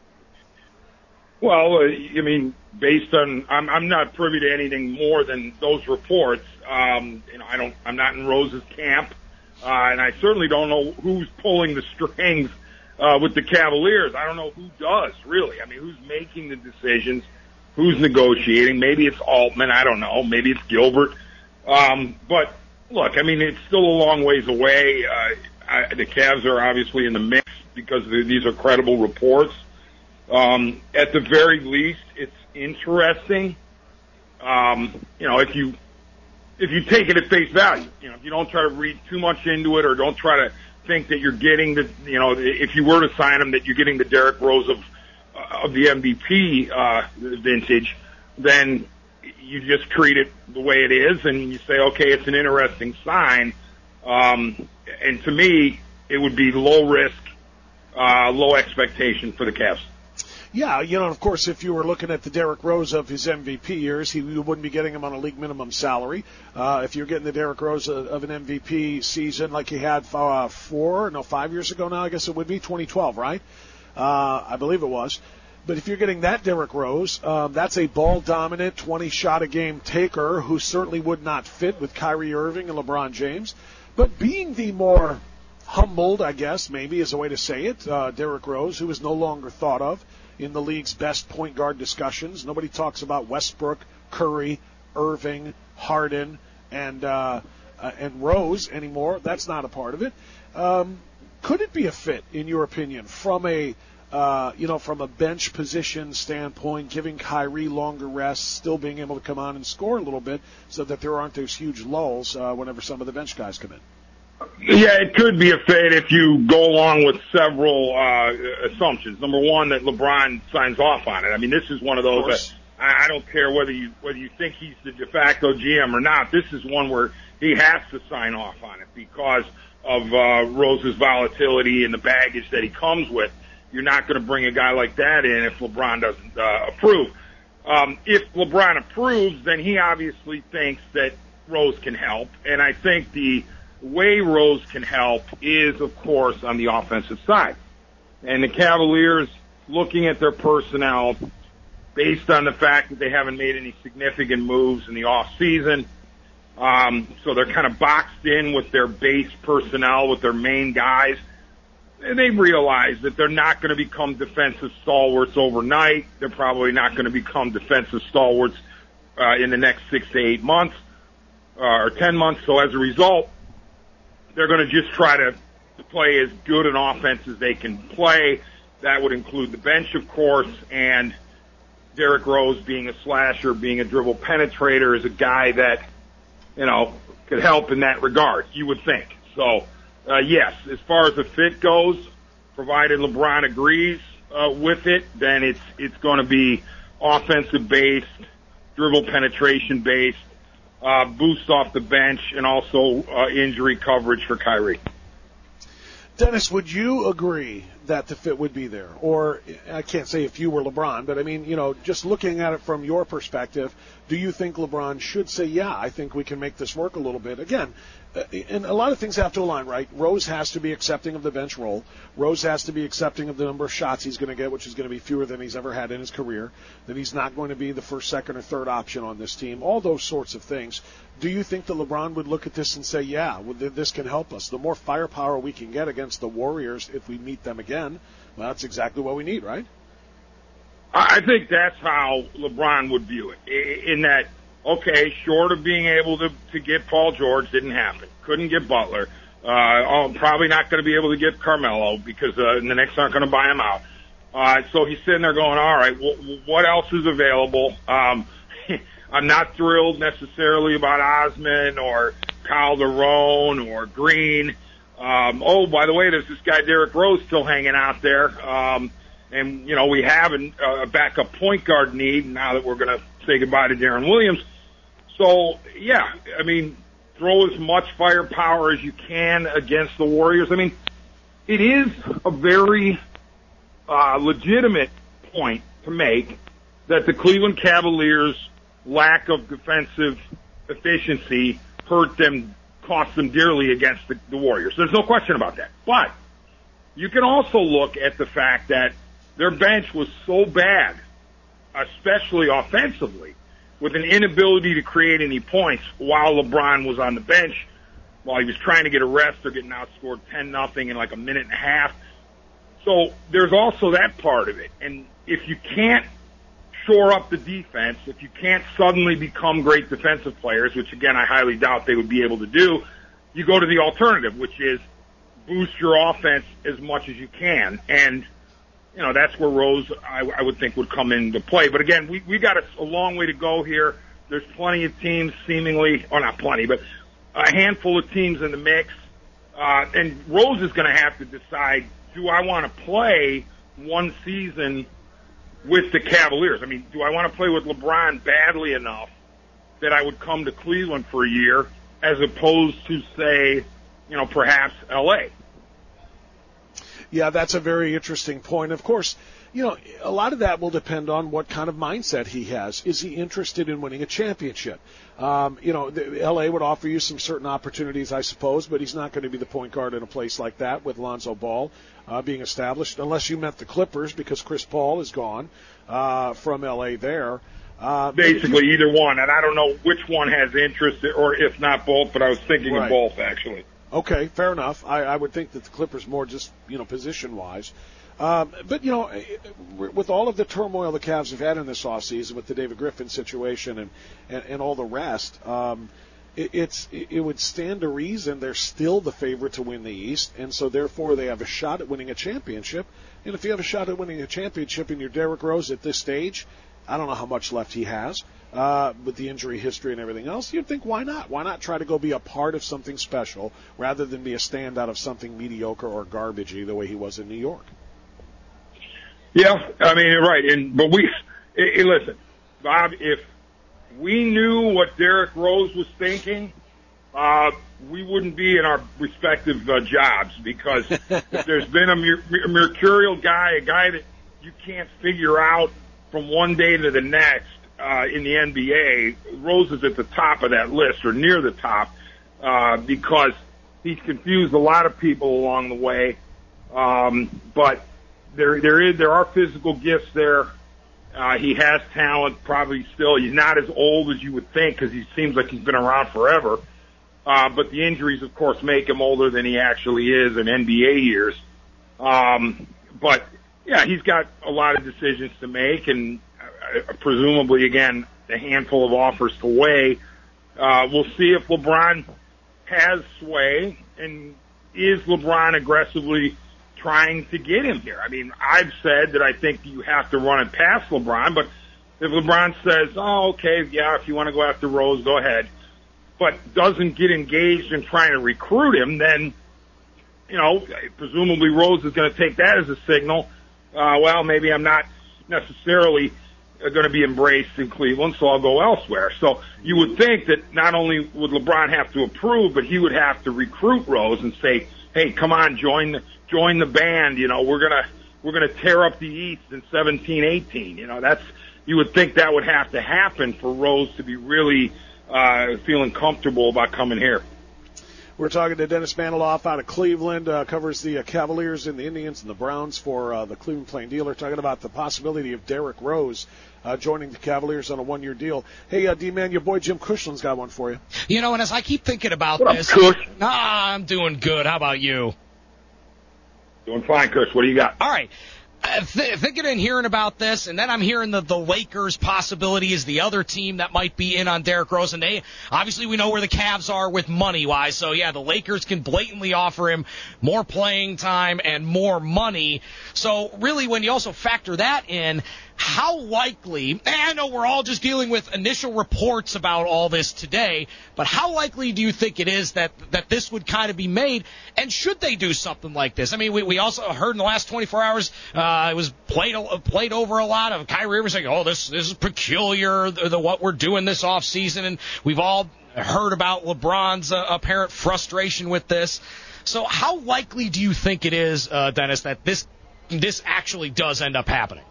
Well, uh, I mean, based on, I'm, I'm not privy to anything more than those reports. Um, you know, I don't, I'm not in Rose's camp, uh, and I certainly don't know who's pulling the strings Uh, with the Cavaliers. I don't know who does, really. I mean, who's making the decisions, who's negotiating. Maybe it's Altman, I don't know. Maybe it's Gilbert. Um, but, look, I mean, it's still a long ways away. Uh, I, the Cavs are obviously in the mix because these are credible reports. Um, at the very least, it's interesting. Um, you know, if you if you take it at face value, you know, if you don't try to read too much into it or don't try to think that you're getting the, you know, if you were to sign him, that you're getting the Derrick Rose of uh, of the M V P uh, vintage, then you just treat it the way it is, and you say, okay, it's an interesting sign. Um, and to me, it would be low risk, uh, low expectation for the Cavs. Yeah, you know, of course, if you were looking at the Derrick Rose of his M V P years, he you wouldn't be getting him on a league minimum salary. Uh, if you're getting the Derrick Rose of, of an M V P season like he had uh, four, no, five years ago now, I guess it would be twenty twelve, right? Uh, I believe it was. But if you're getting that Derrick Rose, um, that's a ball-dominant, twenty-shot-a-game taker who certainly would not fit with Kyrie Irving and LeBron James. But being the more humbled, I guess, maybe is a way to say it, uh, Derrick Rose, who is no longer thought of in the league's best point guard discussions. Nobody talks about Westbrook, Curry, Irving, Harden, and uh, uh, and Rose anymore. That's not a part of it. Um, could it be a fit, in your opinion, from a uh, you know from a bench position standpoint, giving Kyrie longer rests, still being able to come on and score a little bit, so that there aren't those huge lulls uh, whenever some of the bench guys come in? Yeah, it could be a fit if you go along with several uh, assumptions. Number one, that LeBron signs off on it. I mean, this is one of those that I, I don't care whether you whether you think he's the de facto G M or not. This is one where he has to sign off on it because of uh, Rose's volatility and the baggage that he comes with. You're not going to bring a guy like that in if LeBron doesn't uh, approve. Um, if LeBron approves, then he obviously thinks that Rose can help, and I think the way Rose can help is, of course, on the offensive side. And the Cavaliers, looking at their personnel, based on the fact that they haven't made any significant moves in the offseason, um, so they're kind of boxed in with their base personnel, with their main guys, and they realize that they're not going to become defensive stalwarts overnight. They're probably not going to become defensive stalwarts uh, in the next six to eight months uh, or ten months. So as a result, they're going to just try to play as good an offense as they can play. That would include the bench, of course, and Derrick Rose being a slasher, being a dribble penetrator, is a guy that, you know, could help in that regard, you would think. So, uh, yes, as far as the fit goes, provided LeBron agrees uh, with it, then it's it's going to be offensive-based, dribble penetration-based, Uh, boost off the bench, and also uh, injury coverage for Kyrie. Dennis, would you agree that the fit would be there? Or I can't say if you were LeBron, but I mean, you know, just looking at it from your perspective, do you think LeBron should say, yeah, I think we can make this work a little bit? Again, and a lot of things have to align, right? Rose has to be accepting of the bench role. Rose has to be accepting of the number of shots he's going to get, which is going to be fewer than he's ever had in his career. That he's not going to be the first, second, or third option on this team. All those sorts of things. Do you think that LeBron would look at this and say, yeah, well, this can help us? The more firepower we can get against the Warriors if we meet them again, well, that's exactly what we need, right? I think that's how LeBron would view it, in that, okay, short of being able to, to get Paul George, didn't happen. Couldn't get Butler. Uh, I'm probably not going to be able to get Carmelo because uh, the Knicks aren't going to buy him out. Uh, so he's sitting there going, all right, w- what else is available? Um, I'm not thrilled necessarily about Osman or Calderon or Green. Um, oh, by the way, there's this guy Derrick Rose still hanging out there. Um, and, you know, we have an, uh, a backup point guard need now that we're going to say goodbye to Deron Williams. So, yeah, I mean, throw as much firepower as you can against the Warriors. I mean, it is a very uh, legitimate point to make that the Cleveland Cavaliers' lack of defensive efficiency hurt them, cost them dearly against the, the Warriors. There's no question about that. But you can also look at the fact that their bench was so bad, especially offensively, with an inability to create any points while LeBron was on the bench, while he was trying to get a rest. They're getting outscored ten nothing in like a minute and a half. So there's also that part of it. And if you can't shore up the defense, if you can't suddenly become great defensive players, which again I highly doubt they would be able to do, you go to the alternative, which is boost your offense as much as you can. And you know, that's where Rose, I, I would think, would come into play. But again, we, we got a, a long way to go here. There's plenty of teams seemingly, or not plenty, but a handful of teams in the mix. Uh, and Rose is going to have to decide, do I want to play one season with the Cavaliers? I mean, do I want to play with LeBron badly enough that I would come to Cleveland for a year as opposed to, say, you know, perhaps L A? Yeah, that's a very interesting point. Of course, you know, a lot of that will depend on what kind of mindset he has. Is he interested in winning a championship? Um, you know, the, L A would offer you some certain opportunities, I suppose, but he's not going to be the point guard in a place like that with Lonzo Ball uh, being established, unless you met the Clippers, because Chris Paul is gone uh, from L A there. Uh, Basically, you, either one, and I don't know which one has interest, or if not both, but I was thinking right. of both, actually. Okay, fair enough. I, I would think that the Clippers more just, you know, position-wise. Um, but, you know, with all of the turmoil the Cavs have had in this offseason with the David Griffin situation and, and, and all the rest, um, it, it's, it would stand to reason they're still the favorite to win the East, and so therefore they have a shot at winning a championship. And if you have a shot at winning a championship and you're Derrick Rose at this stage, I don't know how much left he has. Uh, with the injury history and everything else, you'd think, why not? Why not try to go be a part of something special rather than be a standout of something mediocre or garbagey the way he was in New York? Yeah, I mean, you're right. And but we, hey, listen, Bob, if we knew what Derrick Rose was thinking, uh, we wouldn't be in our respective uh, jobs, because if there's been a, mer- a mercurial guy, a guy that you can't figure out from one day to the next, Uh, in the N B A, Rose is at the top of that list, or near the top, uh, because he's confused a lot of people along the way. Um, but there, there is, there are physical gifts there. Uh, he has talent, probably still. He's not as old as you would think, because he seems like he's been around forever. Uh, but the injuries, of course, make him older than he actually is in N B A years. Um, but yeah, he's got a lot of decisions to make, and Uh, presumably, again, a handful of offers to weigh. Uh, we'll see if LeBron has sway, and is LeBron aggressively trying to get him here? I mean, I've said that I think you have to run it past LeBron, but if LeBron says, oh, okay, yeah, if you want to go after Rose, go ahead, but doesn't get engaged in trying to recruit him, then, you know, presumably Rose is going to take that as a signal. Uh, well, maybe I'm not necessarily going to be embraced in Cleveland, so I'll go elsewhere. So you would think that not only would LeBron have to approve, but he would have to recruit Rose and say, hey, come on, join the, join the band. You know, we're gonna we're gonna tear up the East in seventeen eighteen. You know, that's you would think that would have to happen for Rose to be really uh, feeling comfortable about coming here. We're talking to Dennis Maniloff out of Cleveland, uh, covers the uh, Cavaliers and the Indians and the Browns for uh, the Cleveland Plain Dealer, talking about the possibility of Derrick Rose uh, joining the Cavaliers on a one-year deal. Hey, uh, D-Man, your boy Jim Cushland's got one for you. You know, and as I keep thinking about what this, up, Cush? Nah, I'm doing good. How about you? Doing fine, Cush. What do you got? All right. Uh, th- thinking and hearing about this, and then I'm hearing that the Lakers possibility is the other team that might be in on Derrick Rose, and they obviously we know where the Cavs are with money-wise, so yeah, the Lakers can blatantly offer him more playing time and more money. So really, when you also factor that in, how likely, and I know we're all just dealing with initial reports about all this today, but how likely do you think it is that, that this would kind of be made, and should they do something like this? I mean, we, we also heard in the last twenty-four hours, uh, it was played played over a lot of Kyrie Irving saying, oh, this, this is peculiar, the, the what we're doing this offseason, and we've all heard about LeBron's uh, apparent frustration with this. So how likely do you think it is, uh, Dennis, that this this actually does end up happening?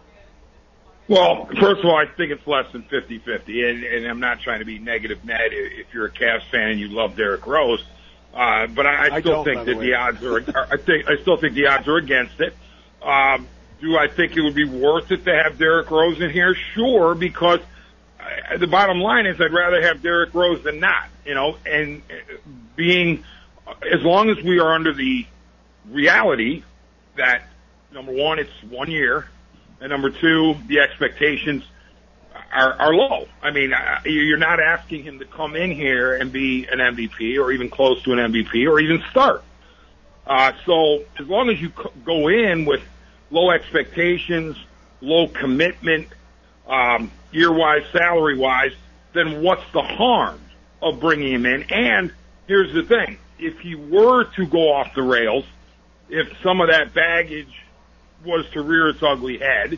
Well, first of all, I think it's less than fifty-fifty, and, and I'm not trying to be negative, Ned, if you're a Cavs fan and you love Derrick Rose. Uh, but I, I still I think that the, the odds are, are, I think, I still think the odds are against it. Um, do I think it would be worth it to have Derrick Rose in here? Sure, because I, the bottom line is I'd rather have Derrick Rose than not, you know, and being, as long as we are under the reality that, number one, it's one year, and number two, the expectations are, are low. I mean, you're not asking him to come in here and be an M V P or even close to an M V P or even start. Uh, so as long as you go in with low expectations, low commitment, um, year-wise, salary-wise, then what's the harm of bringing him in? And here's the thing. If he were to go off the rails, if some of that baggage was to rear its ugly head,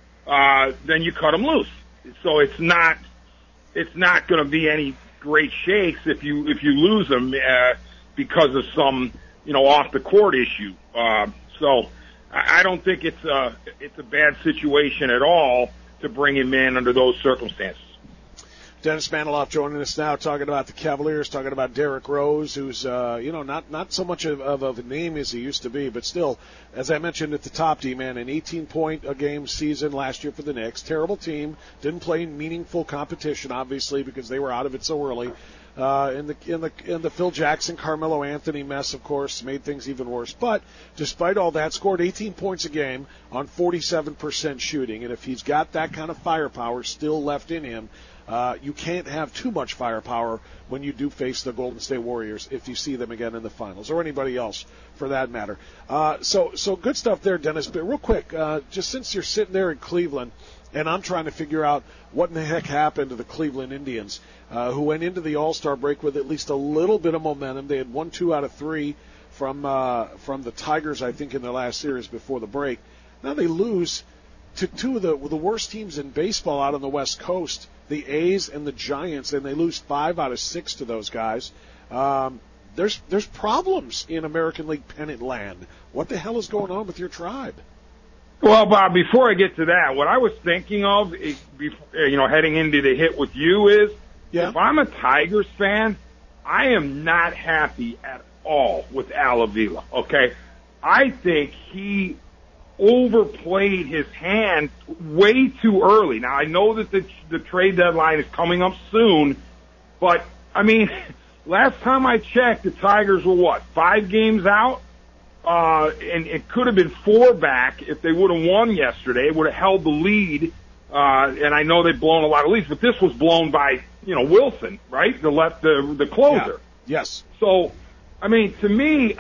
uh, then you cut him loose. So it's not, it's not going to be any great shakes if you, if you lose him, uh, because of some, you know, off the court issue. Uh, so I, I don't think it's a, it's a bad situation at all to bring him in under those circumstances. Dennis Maniloff joining us now, talking about the Cavaliers, talking about Derrick Rose, who's, uh, you know, not, not so much of, of, of a name as he used to be, but still, as I mentioned at the top, D-Man, an eighteen-point-a-game season last year for the Knicks. Terrible team. Didn't play meaningful competition, obviously, because they were out of it so early. Uh, in the in the in the Phil Jackson, Carmelo Anthony mess, of course, made things even worse. But despite all that, scored eighteen points a game on forty-seven percent shooting. And if he's got that kind of firepower still left in him, uh, you can't have too much firepower when you do face the Golden State Warriors if you see them again in the finals, or anybody else for that matter. Uh, so so good stuff there, Dennis. But real quick, uh, just since you're sitting there in Cleveland, and I'm trying to figure out what in the heck happened to the Cleveland Indians, uh, who went into the All-Star break with at least a little bit of momentum. They had won two out of three from uh, from the Tigers, I think, in their last series before the break. Now they lose to two of the, the worst teams in baseball out on the West Coast, the A's and the Giants, and they lose five out of six to those guys. Um, there's there's problems in American League pennant land. What the hell is going on with your tribe? Well, Bob, before I get to that, what I was thinking of, is, you know, heading into the hit with you is, yeah. if I'm a Tigers fan, I am not happy at all with Al Avila, okay? I think he overplayed his hand way too early. Now, I know that the, the trade deadline is coming up soon, but, I mean, last time I checked, the Tigers were, what, five games out? Uh, and it could have been four back if they would have won yesterday. It would have held the lead. Uh, and I know they've blown a lot of leads, but this was blown by, you know, Wilson, right? The left, the, the closer. Yeah. Yes. So, I mean, to me,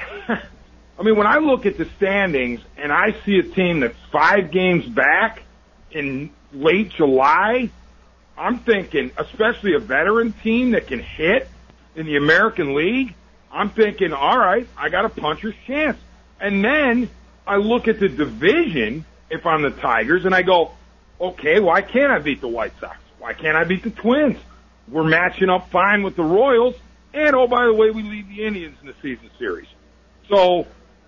I mean, when I look at the standings and I see a team that's five games back in late July, I'm thinking, especially a veteran team that can hit in the American League, I'm thinking, all right, I got a puncher's chance. And then I look at the division, if I'm the Tigers, and I go, okay, why can't I beat the White Sox? Why can't I beat the Twins? We're matching up fine with the Royals. And, oh, by the way, we lead the Indians in the season series. So,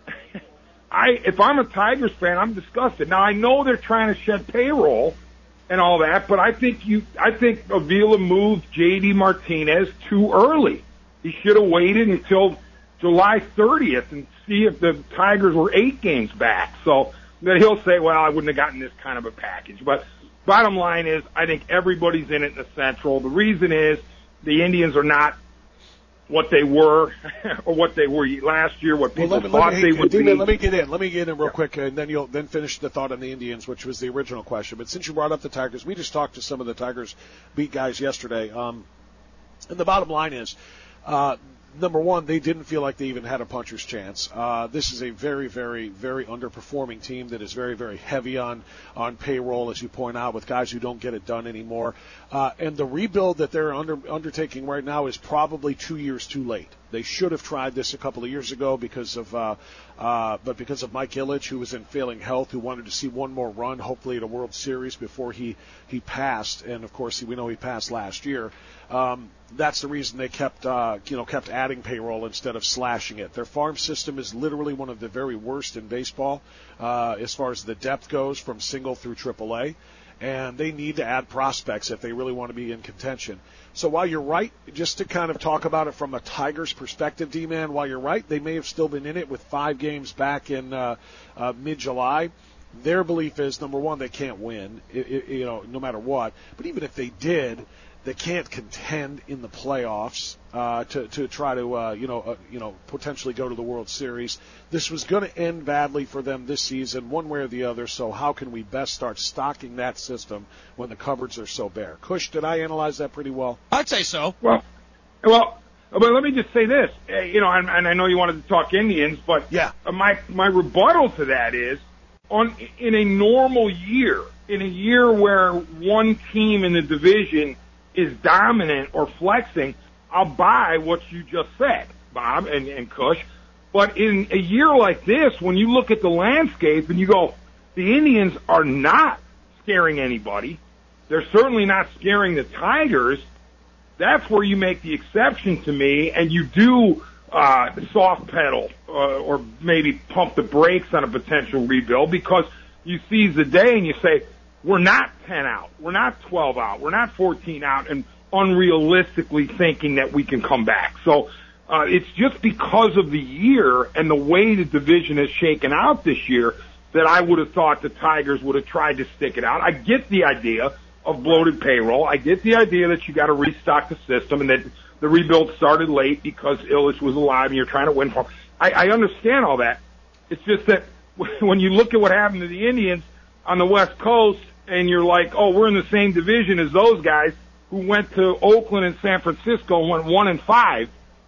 I if I'm a Tigers fan, I'm disgusted. Now I know they're trying to shed payroll and all that, but I think you, I think Avila moved J D Martinez too early. He should have waited until July thirtieth and see if the Tigers were eight games back. So then he'll say, well, I wouldn't have gotten this kind of a package. But bottom line is, I think everybody's in it in the Central. The reason is the Indians are not what they were or what they were last year, what people well, let me, thought let me, they would D-Man, be. Let me get in. Let me get in real quick, and then you'll then finish the thought on the Indians, which was the original question. But since you brought up the Tigers, we just talked to some of the Tigers beat guys yesterday. Um, and the bottom line is, uh, number one, they didn't feel like they even had a puncher's chance. Uh, this is a very, very, very underperforming team that is very, very heavy on, on payroll, as you point out, with guys who don't get it done anymore. Uh, and the rebuild that they're under, undertaking right now is probably two years too late. They should have tried this a couple of years ago because of, uh, uh, but because of Mike Ilitch, who was in failing health, who wanted to see one more run, hopefully at a World Series before he, he passed. And of course, we know he passed last year. Um, that's the reason they kept, uh, you know, kept adding payroll instead of slashing it. Their farm system is literally one of the very worst in baseball, uh, as far as the depth goes from single through triple A. And they need to add prospects if they really want to be in contention. So while you're right, just to kind of talk about it from a Tigers perspective, D-Man, while you're right, they may have still been in it with five games back in uh, uh, mid-July. Their belief is, number one, they can't win, it, it, you know, no matter what. But even if they did, they can't contend in the playoffs uh, to to try to uh, you know uh, you know potentially go to the World Series. This was going to end badly for them this season, one way or the other. So how can we best start stocking that system when the cupboards are so bare? Kush, did I analyze that pretty well? I'd say so. Well, well, but let me just say this. Uh, you know, and, and I know you wanted to talk Indians, but yeah, uh, my my rebuttal to that is, on in a normal year, in a year where one team in the division is dominant or flexing, I'll buy what you just said, Bob and, and Kush. But in a year like this, when you look at the landscape and you go, the Indians are not scaring anybody, they're certainly not scaring the Tigers, that's where you make the exception to me, and you do uh, soft pedal uh, or maybe pump the brakes on a potential rebuild, because you seize the day and you say, we're not ten out. We're not twelve out. We're not fourteen out and unrealistically thinking that we can come back. So uh, it's just because of the year and the way the division has shaken out this year that I would have thought the Tigers would have tried to stick it out. I get the idea of bloated payroll. I get the idea that you got to restock the system and that the rebuild started late because Ilitch was alive and you're trying to win for him. I, I understand all that. It's just that when you look at what happened to the Indians on the West Coast, and you're like, oh, we're in the same division as those guys who went to Oakland and San Francisco and went one and five,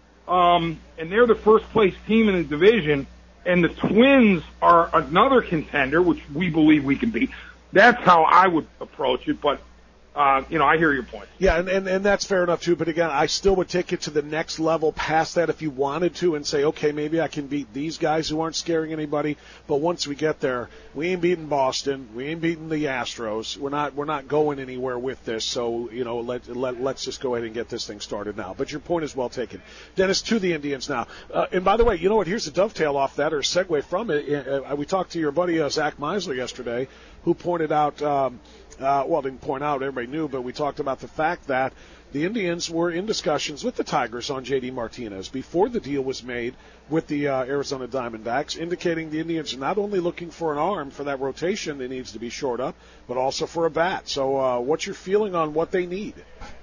um, and they're the first place team in the division, and the Twins are another contender, which we believe we can beat. That's how I would approach it, but Uh, you know, I hear your point. Yeah, and, and, and that's fair enough, too. But, again, I still would take it to the next level past that if you wanted to and say, okay, maybe I can beat these guys who aren't scaring anybody. But once we get there, we ain't beating Boston. We ain't beating the Astros. We're not we're not going anywhere with this. So, you know, let, let, let's just go ahead and get this thing started now. But your point is well taken. Dennis, to the Indians now. Uh, and, by the way, you know what? Here's a dovetail off that or a segue from it. Uh, we talked to your buddy uh, Zach Meisler yesterday, who pointed out um, – Uh, well, didn't point out, everybody knew, but we talked about the fact that the Indians were in discussions with the Tigers on J D Martinez before the deal was made with the uh, Arizona Diamondbacks, indicating the Indians are not only looking for an arm for that rotation that needs to be shored up, but also for a bat. So uh, what's your feeling on what they need?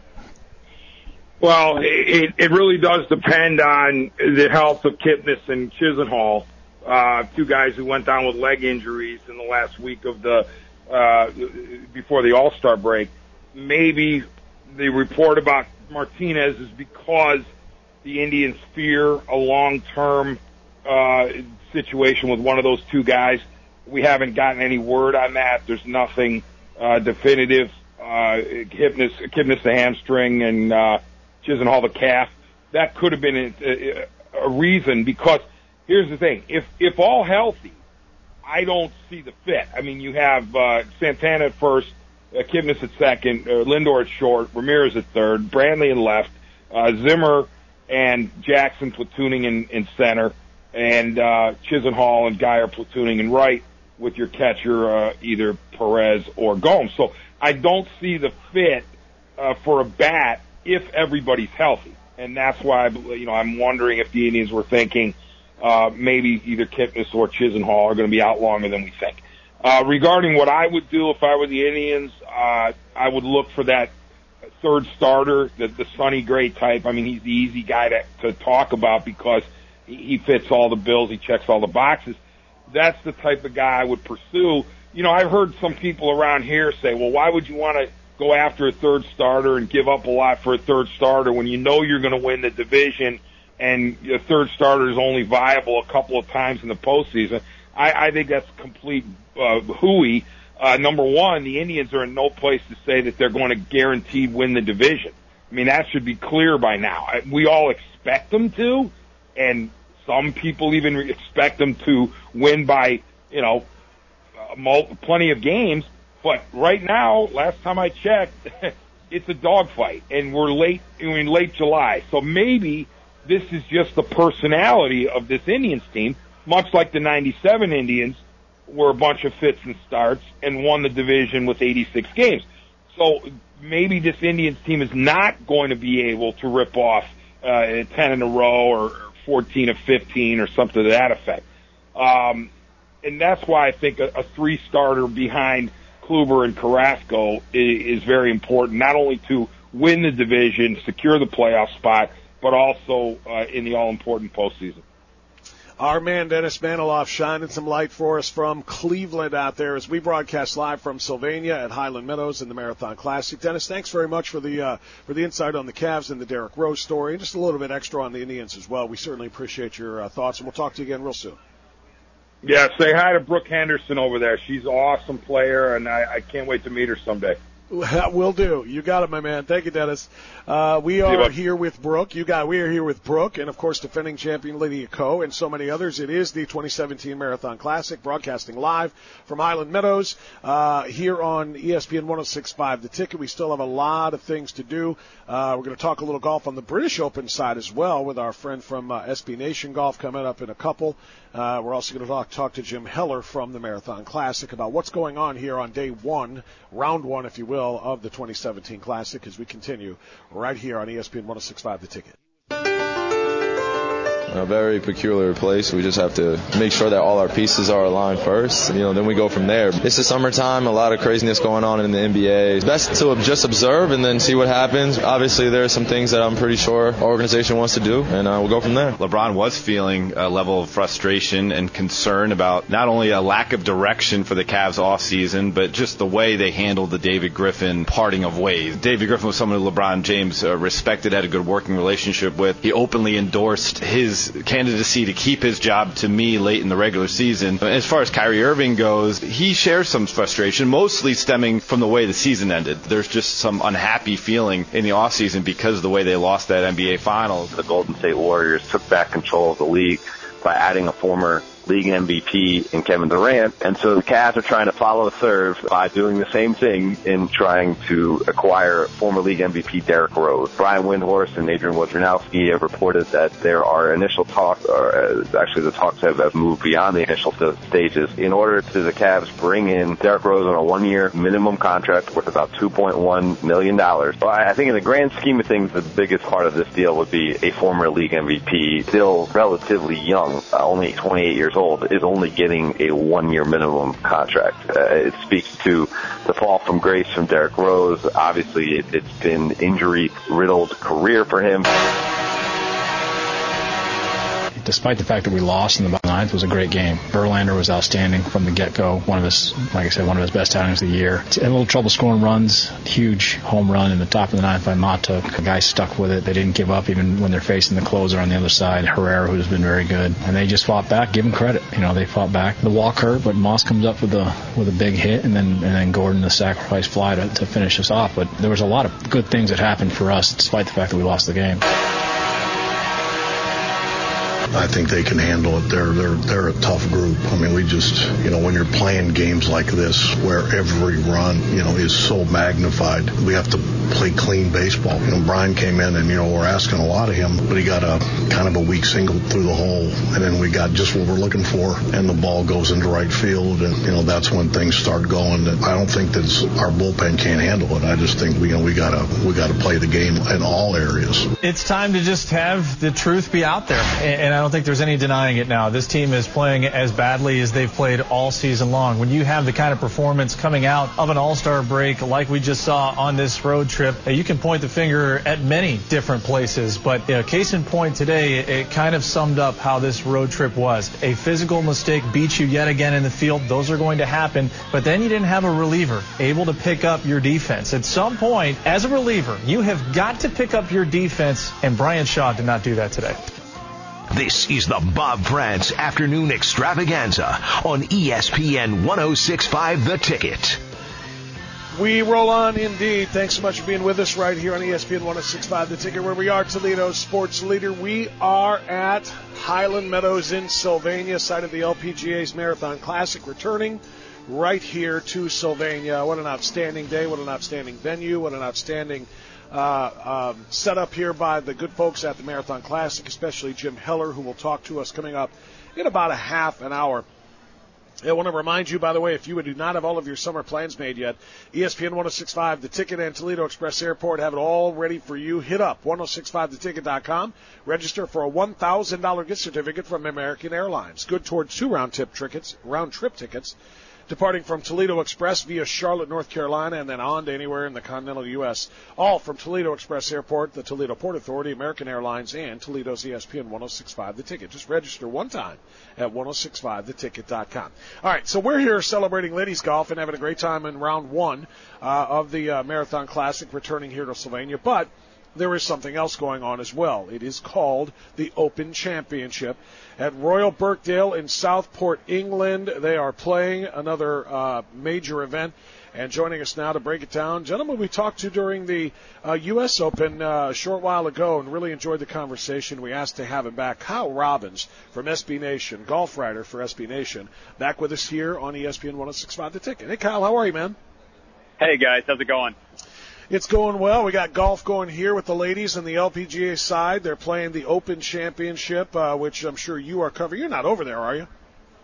Well, it, it really does depend on the health of Kipnis and Chisenhall, uh, two guys who went down with leg injuries in the last week of the Uh, before the All-Star break. Maybe the report about Martinez is because the Indians fear a long-term uh, situation with one of those two guys. We haven't gotten any word on that. There's nothing uh, definitive. Uh, Kipnis, Kipnis the hamstring and uh, Chisenhall the calf. That could have been a, a, a reason, because here's the thing. If, if all healthy, I don't see the fit. I mean, you have uh, Santana at first, uh, Kipnis at second, uh, Lindor at short, Ramirez at third, Brantley in left, uh, Zimmer and Jackson platooning in, in center. and uh, Chisenhall and Guy are platooning in right with your catcher, uh, either Perez or Gomes. So I don't see the fit uh, for a bat if everybody's healthy. And that's why, you know, I'm wondering if the Indians were thinking uh, maybe either Kipnis or Chisenhall are going to be out longer than we think. Uh, regarding what I would do if I were the Indians, uh, I would look for that third starter, the, the Sonny Gray type. I mean, he's the easy guy to, to talk about because he, he fits all the bills, he checks all the boxes. That's the type of guy I would pursue. You know, I've heard some people around here say, well, why would you want to go after a third starter and give up a lot for a third starter when you know you're going to win the division and your third starter is only viable a couple of times in the postseason? I, I think that's complete uh, hooey. Uh, number one, the Indians are in no place to say that they're going to guaranteed win the division. I mean, that should be clear by now. We all expect them to, and some people even expect them to win by, you know, uh, plenty of games. But right now, last time I checked, it's a dogfight, and we're late, we're in late July. So maybe this is just the personality of this Indians team, much like the ninety-seven Indians were a bunch of fits and starts and won the division with eighty-six games. So maybe this Indians team is not going to be able to rip off uh, ten in a row or fourteen of fifteen or something to that effect. Um, and that's why I think a, a three-starter behind Kluber and Carrasco is, is very important, not only to win the division, secure the playoff spot, but also uh, in the all-important postseason. Our man Dennis Maniloff shining some light for us from Cleveland out there as we broadcast live from Sylvania at Highland Meadows in the Marathon Classic. Dennis, thanks very much for the uh, for the insight on the Cavs and the Derrick Rose story, and just a little bit extra on the Indians as well. We certainly appreciate your uh, thoughts, and we'll talk to you again real soon. Yeah, say hi to Brooke Henderson over there. She's an awesome player, and I, I can't wait to meet her someday. Will do. You got it, my man. Thank you, Dennis. Uh, we are here with Brooke. You got. We are here with Brooke, and of course, defending champion Lydia Ko, and so many others. It is the twenty seventeen Marathon Classic, broadcasting live from Highland Meadows uh, here on E S P N one oh six point five. The Ticket. We still have a lot of things to do. Uh, we're going to talk a little golf on the British Open side as well with our friend from uh, S B Nation Golf coming up in a couple. Uh, we're also going to talk, talk to Jim Heller from the Marathon Classic about what's going on here on day one, round one, if you will, of the twenty seventeen Classic as we continue right here on E S P N one oh six point five, The Ticket. A very peculiar place. We just have to make sure that all our pieces are aligned first. You know, then we go from there. It's the summertime, a lot of craziness going on in the N B A. It's best to just observe and then see what happens. Obviously, there are some things that I'm pretty sure our organization wants to do, and uh, we'll go from there. LeBron was feeling a level of frustration and concern about not only a lack of direction for the Cavs offseason, but just the way they handled the David Griffin parting of ways. David Griffin was someone who LeBron James uh, respected, had a good working relationship with. He openly endorsed his candidacy to keep his job to me late in the regular season. As far as Kyrie Irving goes, he shares some frustration, mostly stemming from the way the season ended. There's just some unhappy feeling in the offseason because of the way they lost that N B A Finals. The Golden State Warriors took back control of the league by adding a former league M V P in Kevin Durant. And so the Cavs are trying to follow serve by doing the same thing in trying to acquire former league M V P Derrick Rose. Brian Windhorst and Adrian Wojnarowski have reported that there are initial talks, or uh, actually the talks have, have moved beyond the initial stages, in order to the Cavs bring in Derrick Rose on a one-year minimum contract worth about two point one million dollars. So I think in the grand scheme of things, the biggest part of this deal would be a former league M V P, still relatively young, uh, only twenty-eight years old, is only getting a one-year minimum contract. Uh, it speaks to the fall from grace from Derrick Rose. Obviously, it, it's been injury-riddled career for him. Despite the fact that we lost in the bottom ninth, it was a great game. Verlander was outstanding from the get-go. One of his, like I said, one of his best outings of the year. Had a little trouble scoring runs. Huge home run in the top of the ninth by Mata. The guys stuck with it. They didn't give up even when they're facing the closer on the other side, Herrera, who's been very good. And they just fought back. Give them credit. You know, they fought back. The walk hurt, but Moss comes up with a with a big hit, and then and then Gordon the sacrifice fly to, to finish us off. But there was a lot of good things that happened for us, despite the fact that we lost the game. I think they can handle it. They're they're they're a tough group. I mean, we just, you know, when you're playing games like this where every run, you know, is so magnified, we have to play clean baseball. You know, Brian came in and, you know, we're asking a lot of him, but he got a kind of a weak single through the hole, and then we got just what we're looking for, and the ball goes into right field, and, you know, that's when things start going. I don't think that our bullpen can't handle it. I just think we, you know, we gotta we gotta play the game in all areas. It's time to just have the truth be out there, and I don't think there's any denying it now. This team is playing as badly as they've played all season long. When you have the kind of performance coming out of an all-star break like we just saw on this road trip, you can point the finger at many different places, but you know, case in point today, it kind of summed up how this road trip was. A physical mistake beats you yet again in the field. Those are going to happen, but then you didn't have a reliever able to pick up your defense. At some point, as a reliever, you have got to pick up your defense, and Brian Shaw did not do that today. This is the Bob France Afternoon Extravaganza on E S P N ten sixty-five The Ticket. We roll on indeed. Thanks so much for being with us right here on E S P N ten sixty-five The Ticket, where we are Toledo's sports leader. We are at Highland Meadows in Sylvania, site of the L P G A's Marathon Classic, returning right here to Sylvania. What an outstanding day. What an outstanding venue. What an outstanding uh, um, setup here by the good folks at the Marathon Classic, especially Jim Heller, who will talk to us coming up in about a half an hour. I want to remind you, by the way, if you do not have all of your summer plans made yet, E S P N ten sixty-five The Ticket and Toledo Express Airport have it all ready for you. Hit up ten sixty-five the ticket dot com. Register for a one thousand dollars gift certificate from American Airlines. Good towards two round-trip tickets, round-trip tickets, departing from Toledo Express via Charlotte, North Carolina, and then on to anywhere in the continental U S. All from Toledo Express Airport, the Toledo Port Authority, American Airlines, and Toledo's E S P N ten sixty-five The Ticket. Just register one time at ten sixty-five the ticket dot com. All right, so we're here celebrating ladies golf and having a great time in round one uh, of the uh, Marathon Classic, returning here to Sylvania. But there is something else going on as well. It is called the Open Championship at Royal Birkdale in Southport, England. They are playing another uh, major event. And joining us now to break it down, gentlemen we talked to during the uh, U S Open uh, a short while ago and really enjoyed the conversation. We asked to have him back. Kyle Robbins from S B Nation, golf writer for S B Nation, back with us here on E S P N ten sixty-five The Ticket. Hey, Kyle, how are you, man? Hey, guys. How's it going? It's going well. We got golf going here with the ladies on the L P G A side. They're playing the Open Championship, uh, which I'm sure you are covering. You're not over there, are you?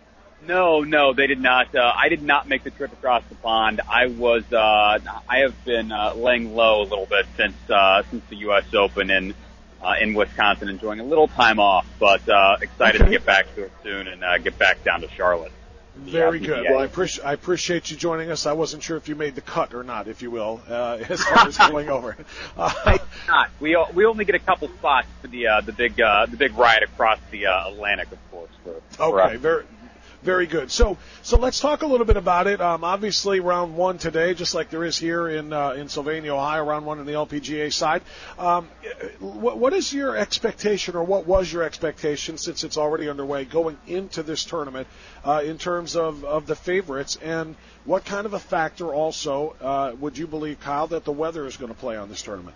No, no, they did not. Uh, I did not make the trip across the pond. I was, uh, I have been uh, laying low a little bit since uh, since the U S Open in uh, in Wisconsin, enjoying a little time off, but uh, excited okay. to get back to it soon and uh, get back down to Charlotte. Very good. Well, I appreciate I appreciate you joining us. I wasn't sure if you made the cut or not, if you will, uh, as far as going over. Uh, I not. We we only get a couple spots for the uh, the big uh, the big ride across the uh, Atlantic, of course. For, for okay, us. very. Very good. So, so let's talk a little bit about it. Um, obviously, round one today, just like there is here in uh, in Sylvania, Ohio, round one on the L P G A side. Um, what, what is your expectation, or what was your expectation, since it's already underway, going into this tournament uh, in terms of, of the favorites, and what kind of a factor also uh, would you believe, Kyle, that the weather is going to play on this tournament?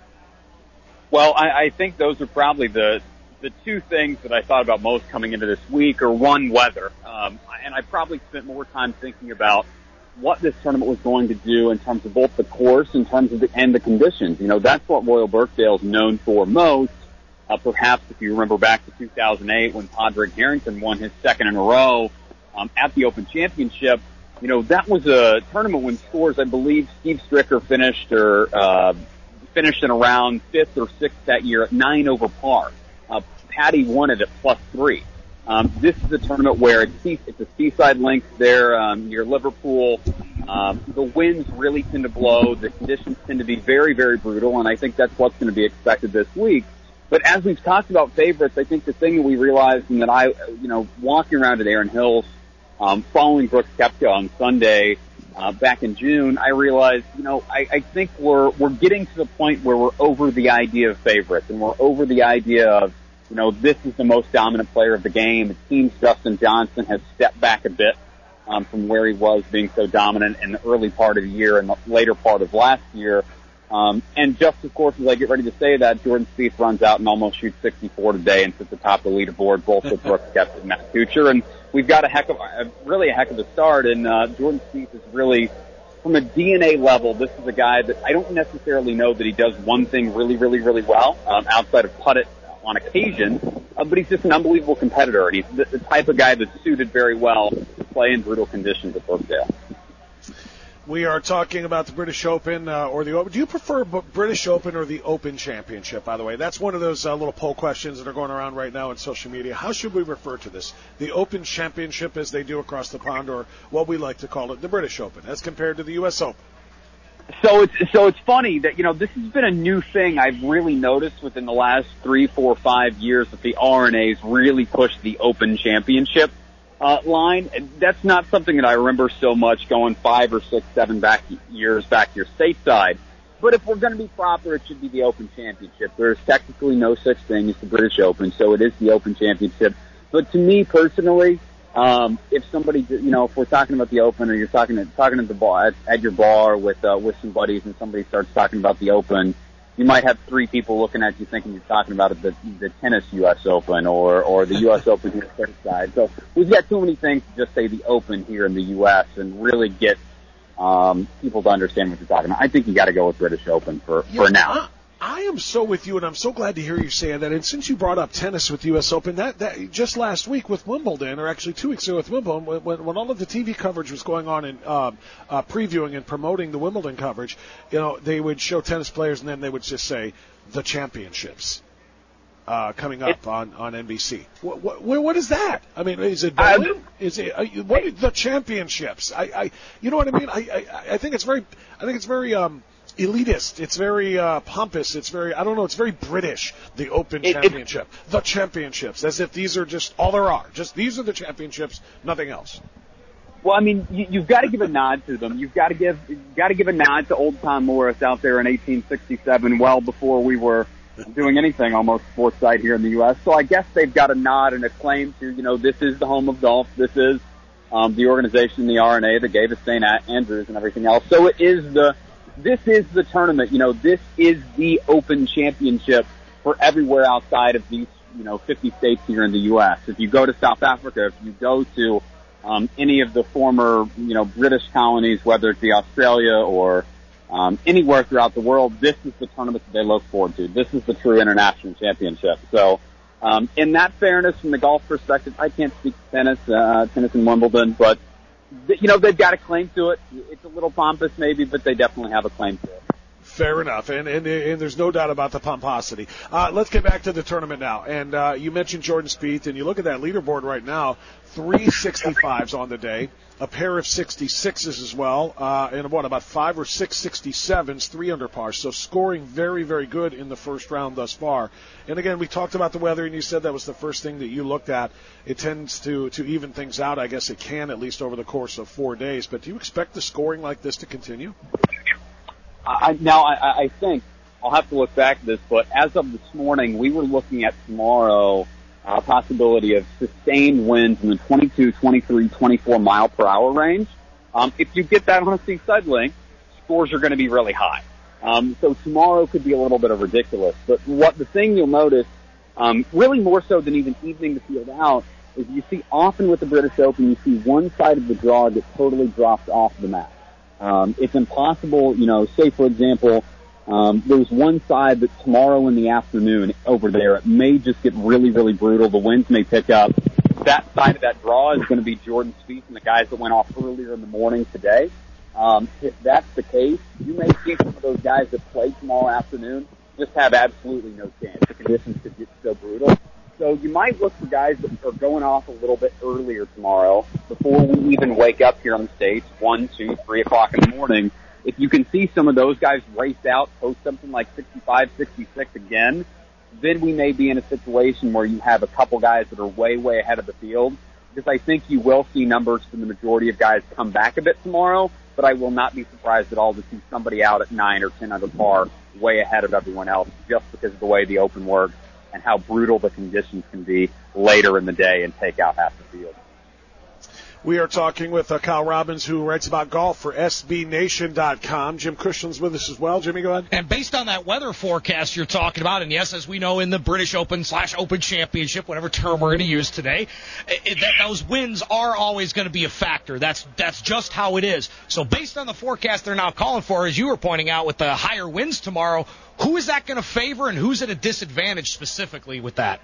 Well, I, I think those are probably the the two things that I thought about most coming into this week are, one, weather. Um, and I probably spent more time thinking about what this tournament was going to do in terms of both the course, in terms of the, and the conditions. You know, that's what Royal Birkdale is known for most. Uh, perhaps if you remember back to two thousand eight when Padraig Harrington won his second in a row um, at the Open Championship, you know, that was a tournament when scores, I believe, Steve Stricker finished or uh, finished in around fifth or sixth that year at nine over par. Uh, Patty won it at plus three. Um, this is a tournament where it's, it's a seaside links there um, near Liverpool. Um, the winds really tend to blow. The conditions tend to be very, very brutal, and I think that's what's going to be expected this week. But as we've talked about favorites, I think the thing that we realized, and that I, you know, walking around at Erin Hills, um, following Brooks Koepka on Sunday uh, back in June, I realized, you know, I, I think we're we're getting to the point where we're over the idea of favorites, and we're over the idea of, you know, this is the most dominant player of the game. It seems Dustin Johnson has stepped back a bit um, from where he was being so dominant in the early part of the year and the later part of last year. Um, and just, of course, as I get ready to say that, Jordan Spieth runs out and almost shoots sixty-four today and sits atop the leaderboard, both with Brooks Koepka and Matt Kuchar. And we've got a heck of, a, really a heck of a start. And uh, Jordan Spieth is really, from a D N A level, this is a guy that I don't necessarily know that he does one thing really, really, really well, um, outside of putt it on occasion. Uh, but he's just an unbelievable competitor, and he's the, the type of guy that's suited very well to play in brutal conditions at Brookdale. We are talking about the British Open uh, or the Open. Do you prefer B- British Open or the Open Championship, by the way? That's one of those uh, little poll questions that are going around right now on social media. How should we refer to this? The Open Championship, as they do across the pond, or what we like to call it, the British Open, as compared to the U S Open? So it's, so it's funny that, you know, this has been a new thing I've really noticed within the last three, four, five years that the R N A's really pushed the Open Championship Uh, line. That's not something that I remember so much going five or six, seven back years back here stateside. But if we're going to be proper, it should be the Open Championship. There is technically no such thing as the British Open, so it is the Open Championship. But to me personally, um, if somebody, you know, if we're talking about the Open, or you're talking at, talking at the bar at, at your bar with uh, with some buddies, and somebody starts talking about the Open, you might have three people looking at you thinking you're talking about the, the tennis U S Open or, or the U S Open here stateside. So we've got too many things to just say the Open here in the U S and really get um, people to understand what you're talking about. I think you got to go with British Open for, yeah, for now. I, I am so with you, and I'm so glad to hear you saying that. And since you brought up tennis with the U S Open, that, that just last week with Wimbledon, or actually two weeks ago with Wimbledon, when, when all of the T V coverage was going on and um, uh, previewing and promoting the Wimbledon coverage, you know, they would show tennis players, and then they would just say the championships uh, coming up on, on N B C. What, what, what is that? I mean, is it bowling? Is it uh, what the championships? I, I, you know what I mean? I, I, I think it's very, I think it's very. Um, elitist. It's very uh, pompous. It's very, I don't know, it's very British, the Open it, Championship. It, the championships, as if these are just all there are. Just these are the championships, nothing else. Well, I mean, you, you've got to give a nod to them. You've got to give you've got to give a nod to old Tom Morris out there in eighteen sixty-seven, well before we were doing anything almost sports side here in the U S. So I guess they've got a nod and a claim to, you know, this is the home of golf. This is um, the organization, the R N A, that gave us Saint Andrews and everything else. So it is the This is the tournament, you know, this is the Open Championship for everywhere outside of these, you know, fifty states here in the U S. If you go to South Africa, if you go to um, any of the former, you know, British colonies, whether it be Australia or um, anywhere throughout the world, this is the tournament that they look forward to. This is the true international championship. So, um, in that fairness, from the golf perspective, I can't speak to tennis, uh, tennis in Wimbledon, but you know, they've got a claim to it. It's a little pompous maybe, but they definitely have a claim to it. Fair enough, and and, and there's no doubt about the pomposity. Uh, let's get back to the tournament now. And uh, you mentioned Jordan Spieth, and you look at that leaderboard right now, three sixty-fives on the day, a pair of sixty-sixes as well, uh, and what, about five or six sixty-sevens, three under par. So scoring very, very good in the first round thus far. And again, we talked about the weather, and you said that was the first thing that you looked at. It tends to, to even things out. I guess it can, at least over the course of four days. But do you expect the scoring like this to continue? I, now, I, I think I'll have to look back at this, but as of this morning, we were looking at tomorrow a uh, possibility of sustained winds in the twenty-two, twenty-three, twenty-four mile per hour range. Um, if you get that on a seaside link, scores are going to be really high. Um, so tomorrow could be a little bit of ridiculous. But what the thing you'll notice, um, really more so than even evening the field out, is you see often with the British Open, you see one side of the draw get totally dropped off the map. Um, it's impossible, you know, say for example, um, there's one side that tomorrow in the afternoon over there, it may just get really, really brutal. The winds may pick up. That side of that draw is going to be Jordan Spieth and the guys that went off earlier in the morning today. Um, if that's the case, you may see some of those guys that play tomorrow afternoon just have absolutely no chance. The conditions could get so brutal. So you might look for guys that are going off a little bit earlier tomorrow before we even wake up here on the States, one, two, three o'clock in the morning. If you can see some of those guys race out, post something like sixty-five, sixty-six again, then we may be in a situation where you have a couple guys that are way, way ahead of the field. Because I think you will see numbers from the majority of guys come back a bit tomorrow, but I will not be surprised at all to see somebody out at nine or ten under par way ahead of everyone else just because of the way the Open works and how brutal the conditions can be later in the day and take out half the field. We are talking with uh, Kyle Robbins, who writes about golf for S B Nation dot com. Jim Cushman's with us as well. Jimmy, go ahead. And based on that weather forecast you're talking about, and yes, as we know in the British Open slash Open Championship, whatever term we're going to use today, it, that those winds are always going to be a factor. That's that's just how it is. So based on the forecast they're now calling for, as you were pointing out, with the higher winds tomorrow, who is that going to favor, and who's at a disadvantage specifically with that?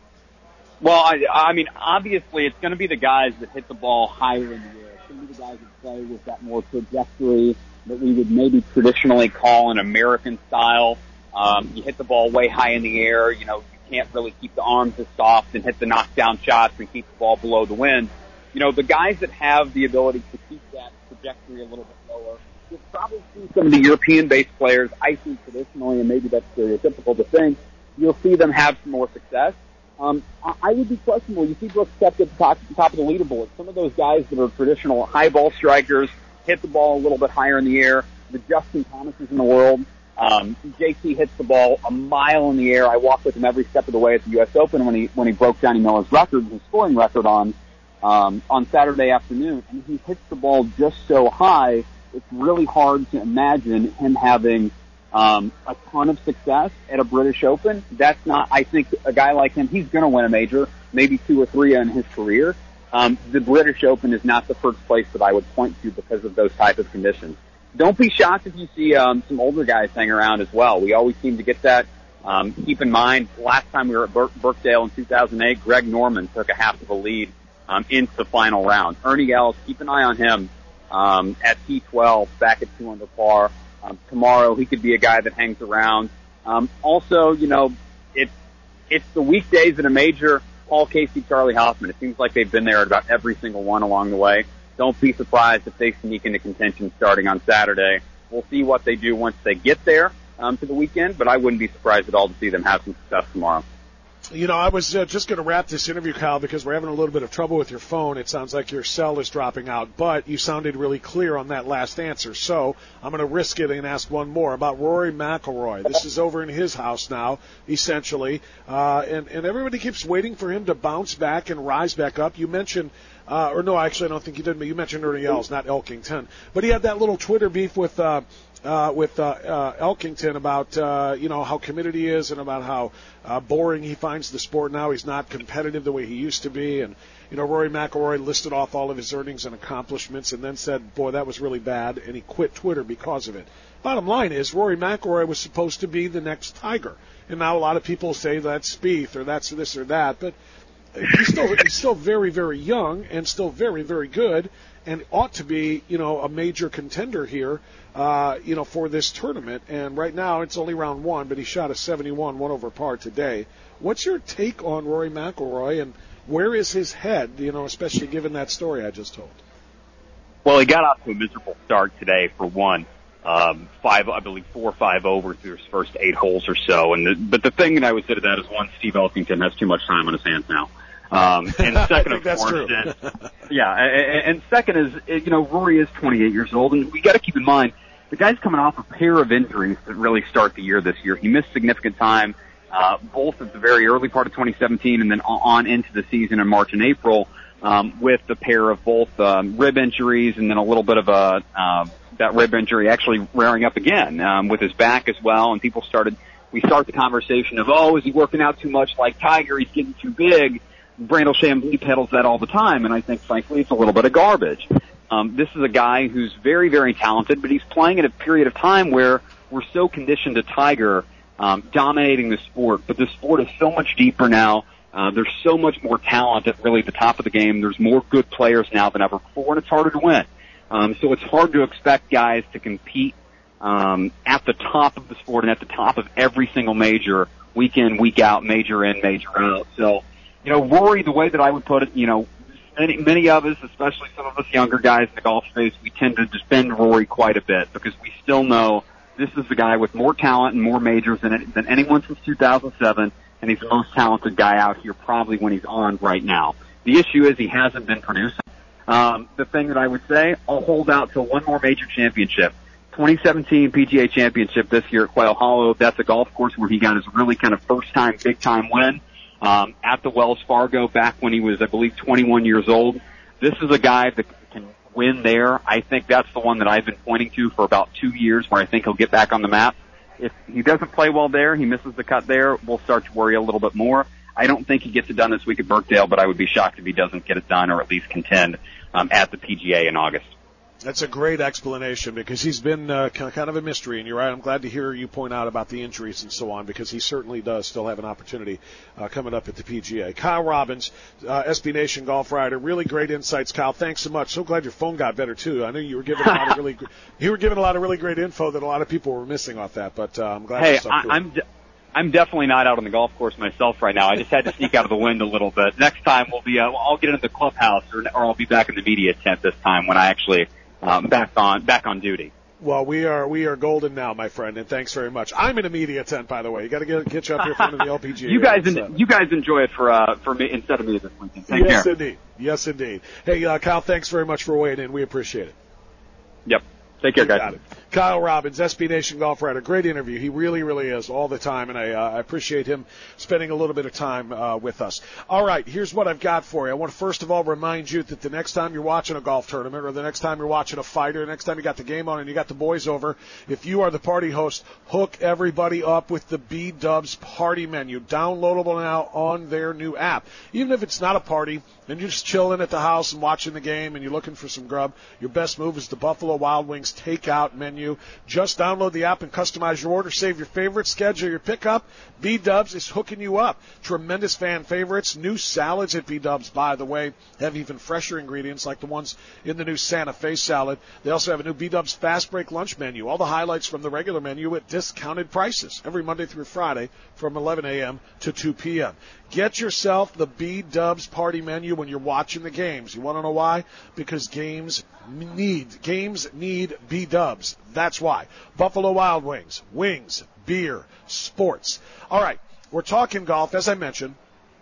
Well, I, I mean, obviously, it's going to be the guys that hit the ball higher in the air. It's going to be the guys that play with that more trajectory that we would maybe traditionally call an American style. Um, you hit the ball way high in the air. You know, you can't really keep the arms as soft and hit the knockdown shots and keep the ball below the wind. You know, the guys that have the ability to keep that trajectory a little bit lower, you'll probably see some of the European-based players, I think traditionally, and maybe that's stereotypical to think, you'll see them have some more success. Um, I would be questionable. You see Brooks Koepka at the top, top of the leaderboard. Some of those guys that are traditional high ball strikers hit the ball a little bit higher in the air. The Justin Thomases in the world. Um, J T hits the ball a mile in the air. I walked with him every step of the way at the U S Open when he when he broke Johnny Miller's record, his scoring record on um, on Saturday afternoon. And he hits the ball just so high, it's really hard to imagine him having Um, a ton of success at a British Open. That's not, I think, a guy like him, he's going to win a major, maybe two or three in his career. Um, the British Open is not the first place that I would point to because of those type of conditions. Don't be shocked if you see um, some older guys hang around as well. We always seem to get that. Um, keep in mind, last time we were at Ber- Birkdale in two thousand eight, Greg Norman took a half of a lead um, into the final round. Ernie Els, keep an eye on him um, at T twelve, back at two under par. Um, tomorrow, he could be a guy that hangs around. Um, also, you know, it's it's the weekdays at a major. Paul Casey, Charlie Hoffman. It seems like they've been there at about every single one along the way. Don't be surprised if they sneak into contention starting on Saturday. We'll see what they do once they get there um, to the weekend, but I wouldn't be surprised at all to see them have some success tomorrow. You know, I was uh, just going to wrap this interview, Kyle, because we're having a little bit of trouble with your phone. It sounds like your cell is dropping out, but you sounded really clear on that last answer. So I'm going to risk it and ask one more about Rory McIlroy. This is over in his house now, essentially, uh, and, and everybody keeps waiting for him to bounce back and rise back up. You mentioned, uh, or no, actually, I don't think you did, but you mentioned Ernie Els, not Elkington. But he had that little Twitter beef with uh, Uh, with uh, uh, Elkington about, uh, you know, how committed he is and about how uh, boring he finds the sport now. He's not competitive the way he used to be. And, you know, Rory McIlroy listed off all of his earnings and accomplishments and then said, boy, that was really bad, and he quit Twitter because of it. Bottom line is Rory McIlroy was supposed to be the next Tiger. And now a lot of people say that's Spieth or that's this or that. But he's still, he's still very, very young and still very, very good and ought to be, you know, a major contender here. Uh, you know, for this tournament. And right now it's only round one, but he shot a seventy-one, one over par today. What's your take on Rory McIlroy, and where is his head, you know, especially given that story I just told? Well, he got off to a miserable start today, for one. Um, five, I believe four or five over through his first eight holes or so. And the, but the thing that I would say to that is, one, Steve Elkington has too much time on his hands now. Um, and second, of that's course, true. is, yeah, and, and second is, you know, Rory is twenty-eight years old, and we got to keep in mind, the guy's coming off a pair of injuries that really start the year this year. He missed significant time, uh, both at the very early part of twenty seventeen and then on into the season in March and April, um, with the pair of both, um, rib injuries and then a little bit of a, uh, that rib injury actually rearing up again, um, with his back as well. And people started, we start the conversation of, oh, is he working out too much like Tiger? He's getting too big. Brandel Chambly peddles that all the time, and I think, frankly, it's a little bit of garbage. Um, this is a guy who's very, very talented, but he's playing at a period of time where we're so conditioned to Tiger um, dominating the sport. But the sport is so much deeper now. Uh, there's so much more talent at really the top of the game. There's more good players now than ever before, and it's harder to win. Um, so it's hard to expect guys to compete um, at the top of the sport and at the top of every single major, week in, week out, major in, major out. So, you know, Rory, the way that I would put it, you know, Many, many of us, especially some of us younger guys in the golf space, we tend to defend Rory quite a bit because we still know this is the guy with more talent and more majors than, it, than anyone since two thousand seven, and he's the most talented guy out here probably when he's on right now. The issue is he hasn't been producing. Um, the thing that I would say, I'll hold out till one more major championship. twenty seventeen P G A Championship this year at Quail Hollow. That's a golf course where he got his really kind of first-time, big-time win. Um, at the Wells Fargo back when he was, I believe, twenty-one years old. this is a guy that can win there. I think that's the one that I've been pointing to for about two years where I think he'll get back on the map. If he doesn't play well there, he misses the cut there, we'll start to worry a little bit more. I don't think he gets it done this week at Birkdale, but I would be shocked if he doesn't get it done or at least contend um, at the P G A in August. That's a great explanation because he's been uh, kind of a mystery, and you're right. I'm glad to hear you point out about the injuries and so on because he certainly does still have an opportunity uh, coming up at the P G A. Kyle Robbins, uh, S B Nation golf writer, really great insights. Kyle, thanks so much. So glad your phone got better too. I know you were giving a lot of really, you were giving a lot of really great info that a lot of people were missing off that, but uh, I'm glad. Hey, you stuck to I, it. I'm. De- I'm definitely not out on the golf course myself right now. I just had to sneak out of the wind a little bit. Next time we'll be, uh, I'll get into the clubhouse, or, or I'll be back in the media tent this time when I actually um, back on back on duty. Well, we are we are golden now, my friend, and thanks very much. I'm in a media tent, by the way. You got to get get you up here for the L P G A. you guys, en- you guys enjoy it for uh, for me instead of me this weekend. Take yes, care. indeed. Yes, indeed. Hey, uh, Kyle, thanks very much for weighing in. We appreciate it. Yep. Take care, guys. Got it. Kyle Robbins, S B Nation golf writer. Great interview. He really, really is all the time, and I, uh, I appreciate him spending a little bit of time uh, with us. All right, here's what I've got for you. I want to first of all remind you that the next time you're watching a golf tournament or the next time you're watching a fight or the next time you got the game on and you got the boys over, if you are the party host, hook everybody up with the B-Dubs party menu. Downloadable now on their new app. Even if it's not a party and you're just chilling at the house and watching the game and you're looking for some grub, your best move is the Buffalo Wild Wings takeout menu. Just download the app and customize your order. Save your favorites. Schedule your pickup. B-Dubs is hooking you up. Tremendous fan favorites. New salads at B-Dubs, by the way, have even fresher ingredients like the ones in the new Santa Fe salad. They also have a new B-Dubs Fast Break lunch menu. All the highlights from the regular menu at discounted prices every Monday through Friday from eleven a.m. to two p.m. Get yourself the B-Dubs party menu when you're watching the games. You want to know why? Because games need games need B-Dubs. That's why. Buffalo Wild Wings, wings, beer, sports. All right, we're talking golf, as I mentioned,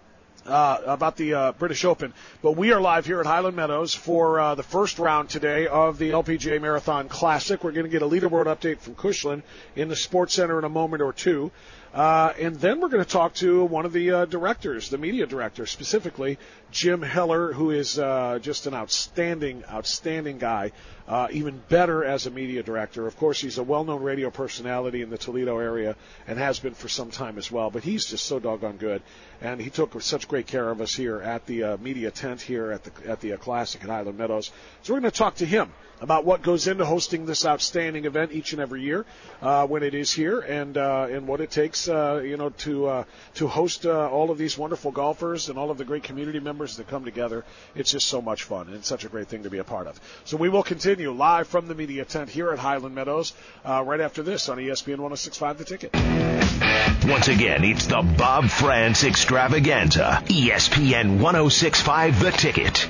uh, about the uh, British Open. But we are live here at Highland Meadows for uh, the first round today of the L P G A Marathon Classic. We're going to get a leaderboard update from Cushlan in the Sports Center in a moment or two. Uh, and then we're going to talk to one of the uh, directors, the media director, specifically Jim Heller, who is uh, just an outstanding, outstanding guy, uh, even better as a media director. Of course, he's a well-known radio personality in the Toledo area and has been for some time as well, but he's just so doggone good. And he took such great care of us here at the uh, media tent here at the at the uh, Classic at Highland Meadows. So we're going to talk to him about what goes into hosting this outstanding event each and every year uh, when it is here, and uh, and what it takes, uh, you know, to uh, to host uh, all of these wonderful golfers and all of the great community members that come together. It's just so much fun, and it's such a great thing to be a part of. So we will continue live from the media tent here at Highland Meadows uh, right after this on E S P N one oh six point five The Ticket. Once again, it's the Bob France Extravaganza. E S P N one oh six point five The Ticket.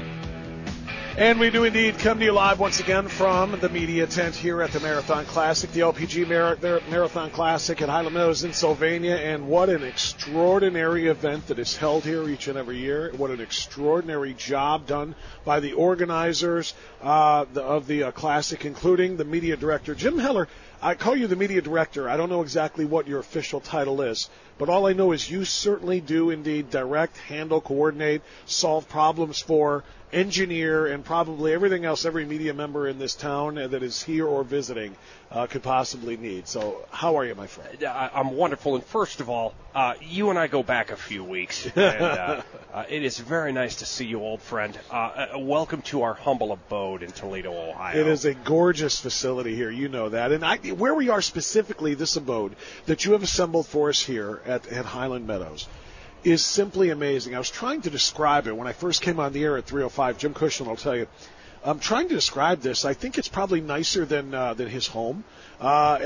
And we do indeed come to you live once again from the media tent here at the Marathon Classic, the L P G Mar- Marathon Classic at Highland Meadows in Sylvania. And what an extraordinary event that is held here each and every year. What an extraordinary job done by the organizers uh, the, of the uh, Classic, including the media director, Jim Heller. I call you the media director. I don't know exactly what your official title is, but all I know is you certainly do indeed direct, handle, coordinate, solve problems for, engineer, and probably everything else every media member in this town that is here or visiting uh, could possibly need. So how are you, my friend? I'm wonderful. And first of all, uh, you and I go back a few weeks. And uh, uh, it is very nice to see you, old friend. Uh, uh, welcome to our humble abode in Toledo, Ohio. It is a gorgeous facility here. You know that. And I, where we are specifically, this abode that you have assembled for us here at, at Highland Meadows is simply amazing. I was trying to describe it when I first came on the air at three oh five. Jim Cushlan will tell you. I'm trying to describe this. I think it's probably nicer than uh, than his home. Uh,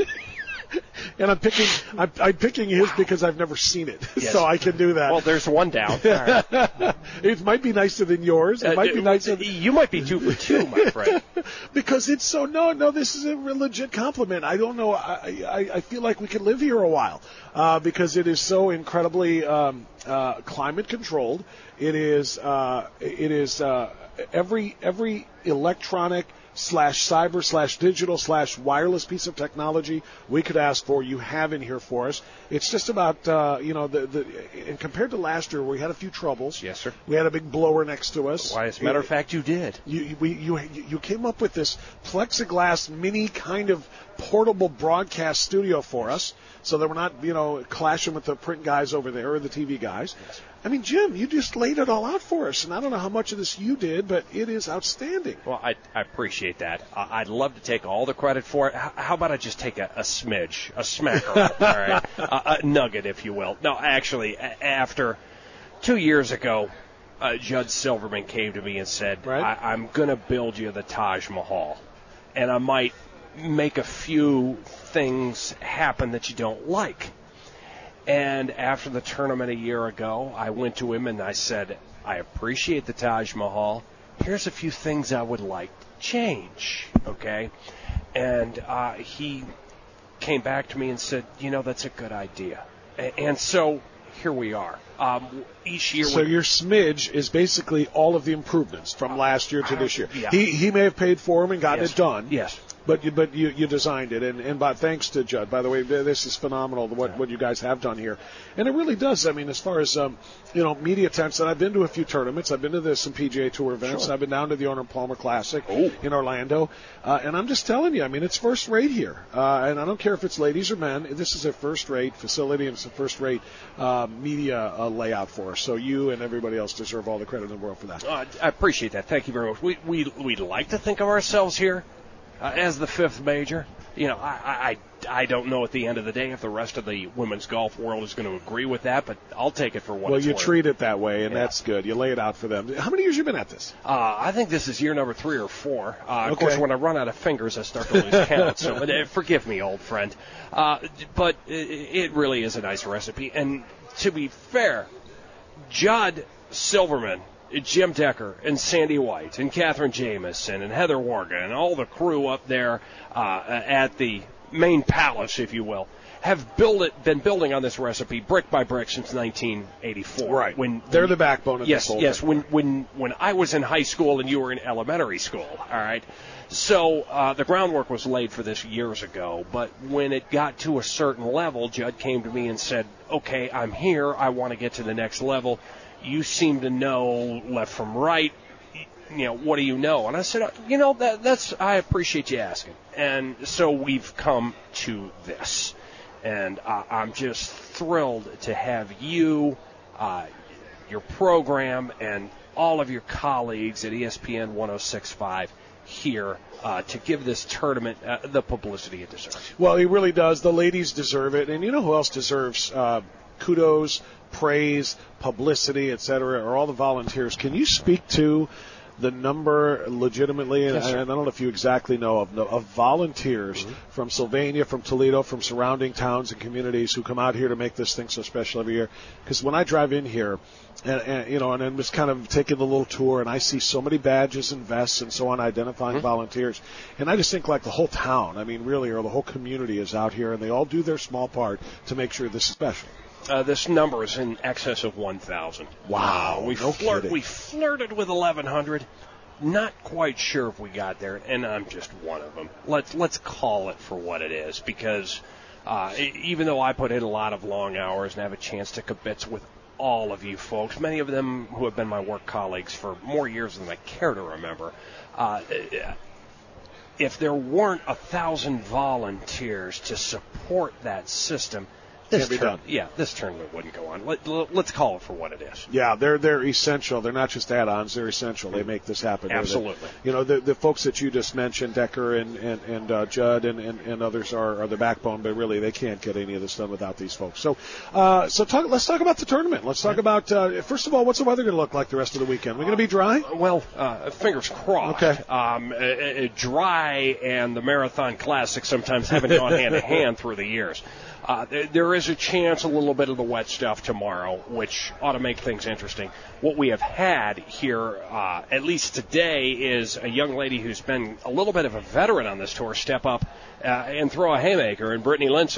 and I'm picking I'm, I'm picking his because I've never seen it, yes. So I can do that. Well, there's one down. Right. It might be nicer than yours. It uh, might be nicer. Than... You might be two for two, my friend. Because it's so no, no. This is a legit compliment. I don't know. I I, I feel like we could live here a while uh, because it is so incredibly um, uh, climate controlled. It is uh, it is uh, every every electronic slash cyber slash digital slash wireless piece of technology we could ask for, you have in here for us. It's just about, uh, you know, the, the and compared to last year, we had a few troubles. Yes, sir. We had a big blower next to us. Why, as a matter of fact, you did. You, we, you, you came up with this plexiglass mini kind of portable broadcast studio for us so that we're not, you know, clashing with the print guys over there or the T V guys. Yes. I mean, Jim, you just laid it all out for us, and I don't know how much of this you did, but it is outstanding. Well, I, I appreciate that. Uh, I'd love to take all the credit for it. H- how about I just take a, a smidge, a smacker, all right, uh, a nugget, if you will. No, actually, a- after two years ago, uh, Judd Silverman came to me and said, right. I- I'm going to build you the Taj Mahal, and I might make a few things happen that you don't like. And after the tournament a year ago, I went to him and I said, I appreciate the Taj Mahal. Here's a few things I would like to change, okay? And uh, he came back to me and said, you know, that's a good idea. A- and so here we are. Um, each year. So your smidge is basically all of the improvements from last year to this year. Yeah. He he may have paid for them and gotten Yes. it done. Yes. But you, but you, you designed it, and, and by, thanks to Judd. By the way, this is phenomenal, what, what you guys have done here. And it really does. I mean, as far as, um, you know, media attempts, and I've been to a few tournaments. I've been to the, some P G A Tour events. Sure. I've been down to the Arnold Palmer Classic Ooh. in Orlando. Uh, and I'm just telling you, I mean, it's first rate here. Uh, and I don't care if it's ladies or men. This is a first-rate facility, and it's a first-rate uh, media uh, layout for us. So you and everybody else deserve all the credit in the world for that. Uh, I appreciate that. Thank you very much. We, we, we'd like to think of ourselves here Uh, as the fifth major. You know, I, I I don't know at the end of the day if the rest of the women's golf world is going to agree with that, but I'll take it for what well, it's you worth. treat it that way, and Yeah. that's good. You lay it out for them. How many years you been at this? Uh, I think this is year number three or four. Uh, Of Okay. course, when I run out of fingers, I start to lose count. So uh, forgive me, old friend. Uh, but it, it really is a nice recipe. And to be fair, Judd Silverman, Jim Decker, and Sandy White, and Catherine Jamison, and Heather Warga, and all the crew up there uh, at the main palace, if you will, have built it, been building on this recipe brick by brick since nineteen eighty-four. Right. When They're the backbone of yes, this whole yes. thing. When when when I was in high school and you were in elementary school, all right. So uh, the groundwork was laid for this years ago. But when it got to a certain level, Judd came to me and said, "Okay, I'm here. I want to get to the next level. You seem to know left from right. You know, what do you know?" And I said, "You know, that that's I appreciate you asking." And so we've come to this. And uh, I'm just thrilled to have you, uh, your program, and all of your colleagues at E S P N one oh six point five here uh, to give this tournament uh, the publicity it deserves. Well, he really does. The ladies deserve it. And you know who else deserves uh, kudos, praise, publicity, et cetera, are all the volunteers. Can you speak to the number legitimately, and, Yes, and I don't know if you exactly know, of, of volunteers Mm-hmm. from Sylvania, from Toledo, from surrounding towns and communities who come out here to make this thing so special every year. Because when I drive in here, and, and you know, and I'm just kind of taking the little tour, and I see so many badges and vests and so on identifying Mm-hmm. volunteers, and I just think like the whole town, I mean, really, or the whole community is out here, and they all do their small part to make sure this is special. Uh, this number is in excess of one thousand. Wow, Uh, we, no flirt, kidding. we flirted with eleven hundred. Not quite sure if we got there, and I'm just one of them. Let's let's call it for what it is, because uh, e- even though I put in a lot of long hours and have a chance to kibitz with all of you folks, many of them who have been my work colleagues for more years than I care to remember, uh, if there weren't a thousand volunteers to support that system, this Can't be tour- done. yeah, this tournament wouldn't go on. Let, let, let's call it for what it is. Yeah, they're they're essential. They're not just add-ons. They're essential. They make this happen. They're the- Absolutely. you know, the the folks that you just mentioned, Decker and and, and uh, Judd and, and, and others are, are the backbone, but really they can't get any of this done without these folks. So, uh, so talk, let's talk about the tournament. Let's talk about uh, first of all, what's the weather going to look like the rest of the weekend? We're going to be dry. Well, uh, fingers crossed. Okay. Um, uh, uh, dry and the Marathon Classic sometimes haven't gone hand in hand through the years. Uh, there, there is a chance a little bit of the wet stuff tomorrow, which ought to make things interesting. What we have had here, uh, at least today, is a young lady who's been a little bit of a veteran on this tour step up uh, and throw a haymaker in Brittany Lincecum.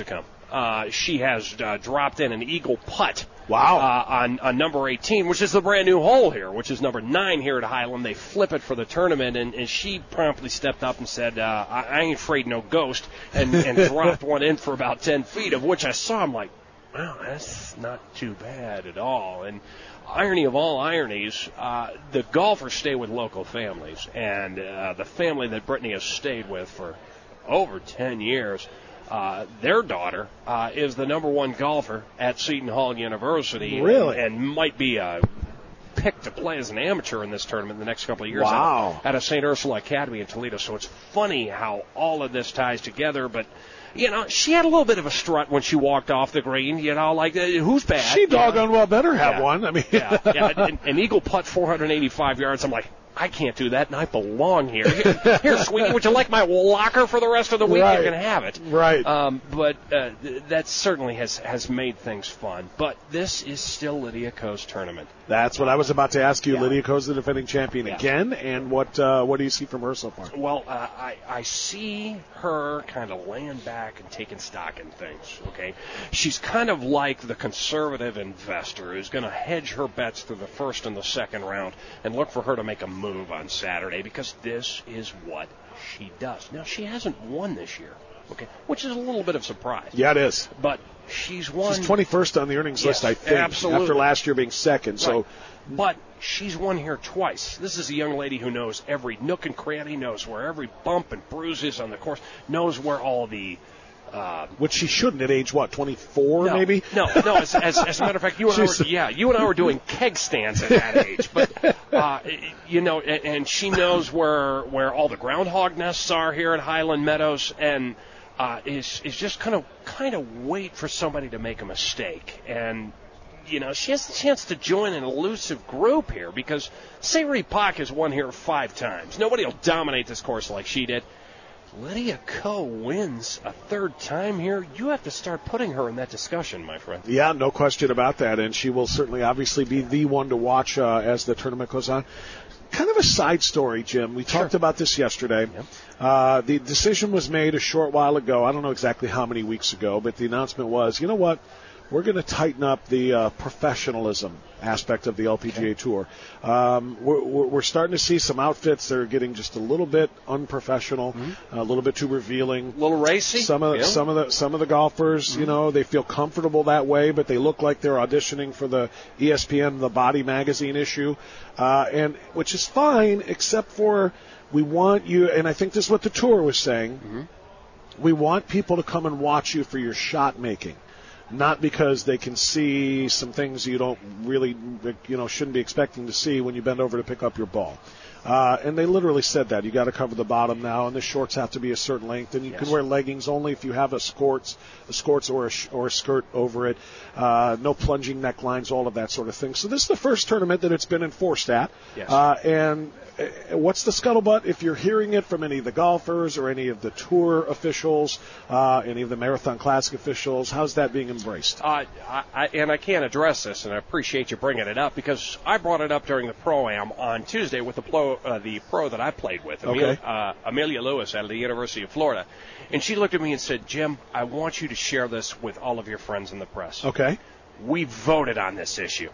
Uh, she has uh, dropped in an eagle putt. Wow. Uh, on, on number eighteen, which is the brand new hole here, which is number nine here at Highland. They flip it for the tournament, and, and she promptly stepped up and said, uh, I, I ain't afraid no ghost, and, and dropped one in for about ten feet, of which I saw. I'm like, wow, that's not too bad at all. And irony of all ironies, uh, the golfers stay with local families, and uh, the family that Brittany has stayed with for over ten years, Uh, their daughter uh, is the number one golfer at Seton Hall University. Really? And, and might be uh, picked to play as an amateur in this tournament in the next couple of years. Wow. At, at a Saint Ursula Academy in Toledo. So it's funny how all of this ties together. But, you know, she had a little bit of a strut when she walked off the green. You know, like, uh, who's bad? She doggone well better have yeah. one. I mean, yeah, yeah. An, an eagle putt four hundred eighty-five yards. I'm like, I can't do that, and I belong here. Here, here, sweetie, would you like my locker for the rest of the week? Right. You can have it. Right. Um, but uh, th- that certainly has, has made things fun. But this is still Lydia Ko's tournament. That's what I was about to ask you. Yeah. Lydia Ko's the defending champion Yeah. again, and what uh, what do you see from her so far? Well, uh, I, I see her kind of laying back and taking stock in things, okay? She's kind of like the conservative investor who's going to hedge her bets through the first and the second round and look for her to make a move on Saturday, because this is what she does. Now, she hasn't won this year, okay, which is a little bit of surprise. Yeah, it is. But she's won. She's twenty-first on the earnings Yes, list, I think, absolutely. after last year being second. So, Right. But she's won here twice. This is a young lady who knows every nook and cranny, knows where every bump and bruise is on the course, knows where all the Uh, which she shouldn't at age, what, twenty-four no, maybe? No, no. As, as, as a matter of fact, you and I were, yeah, you and I were doing keg stands at that age. But uh, you know, and, and she knows where where all the groundhog nests are here at Highland Meadows, and uh, is is just kind of kind of wait for somebody to make a mistake. And you know, she has the chance to join an elusive group here, because Sayri Pak has won here five times. Nobody will dominate this course like she did. Lydia Ko wins a third time here. You have to start putting her in that discussion, my friend. Yeah, no question about that, and she will certainly obviously be the one to watch uh, as the tournament goes on. Kind of a side story, Jim. We talked Sure. about this yesterday. Yep. Uh, the decision was made a short while ago. I don't know exactly how many weeks ago, but the announcement was, you know what? We're going to tighten up the uh, professionalism aspect of the L P G A okay. Tour. Um, we're, we're starting to see some outfits that are getting just a little bit unprofessional, mm-hmm. a little bit too revealing, a little racy. Some of yeah. some of the some of the golfers, mm-hmm. you know, they feel comfortable that way, but they look like they're auditioning for the E S P N The Body magazine issue, uh, and which is fine, except for we want you, and I think this is what the tour was saying. Mm-hmm. We want people to come and watch you for your shot making. Not because they can see some things you don't really, you know, shouldn't be expecting to see when you bend over to pick up your ball. Uh, and they literally said that. You got to cover the bottom now, and the shorts have to be a certain length, and you yes. can wear leggings only if you have a skirts, a skirts or a, sh- or a skirt over it. Uh, no plunging necklines, all of that sort of thing. So this is the first tournament that it's been enforced at. Yes. Uh, and uh, what's the scuttlebutt? If you're hearing it from any of the golfers or any of the tour officials, uh, any of the Marathon Classic officials, how's that being embraced? Uh, I, I, and I can't address this, and I appreciate you bringing it up, because I brought it up during the Pro-Am on Tuesday with the pro, uh, the pro that I played with, Amelia, okay. uh, Amelia Lewis out of the University of Florida. And she looked at me and said, Jim, I want you to share this with all of your friends in the press. Okay. We voted on this issue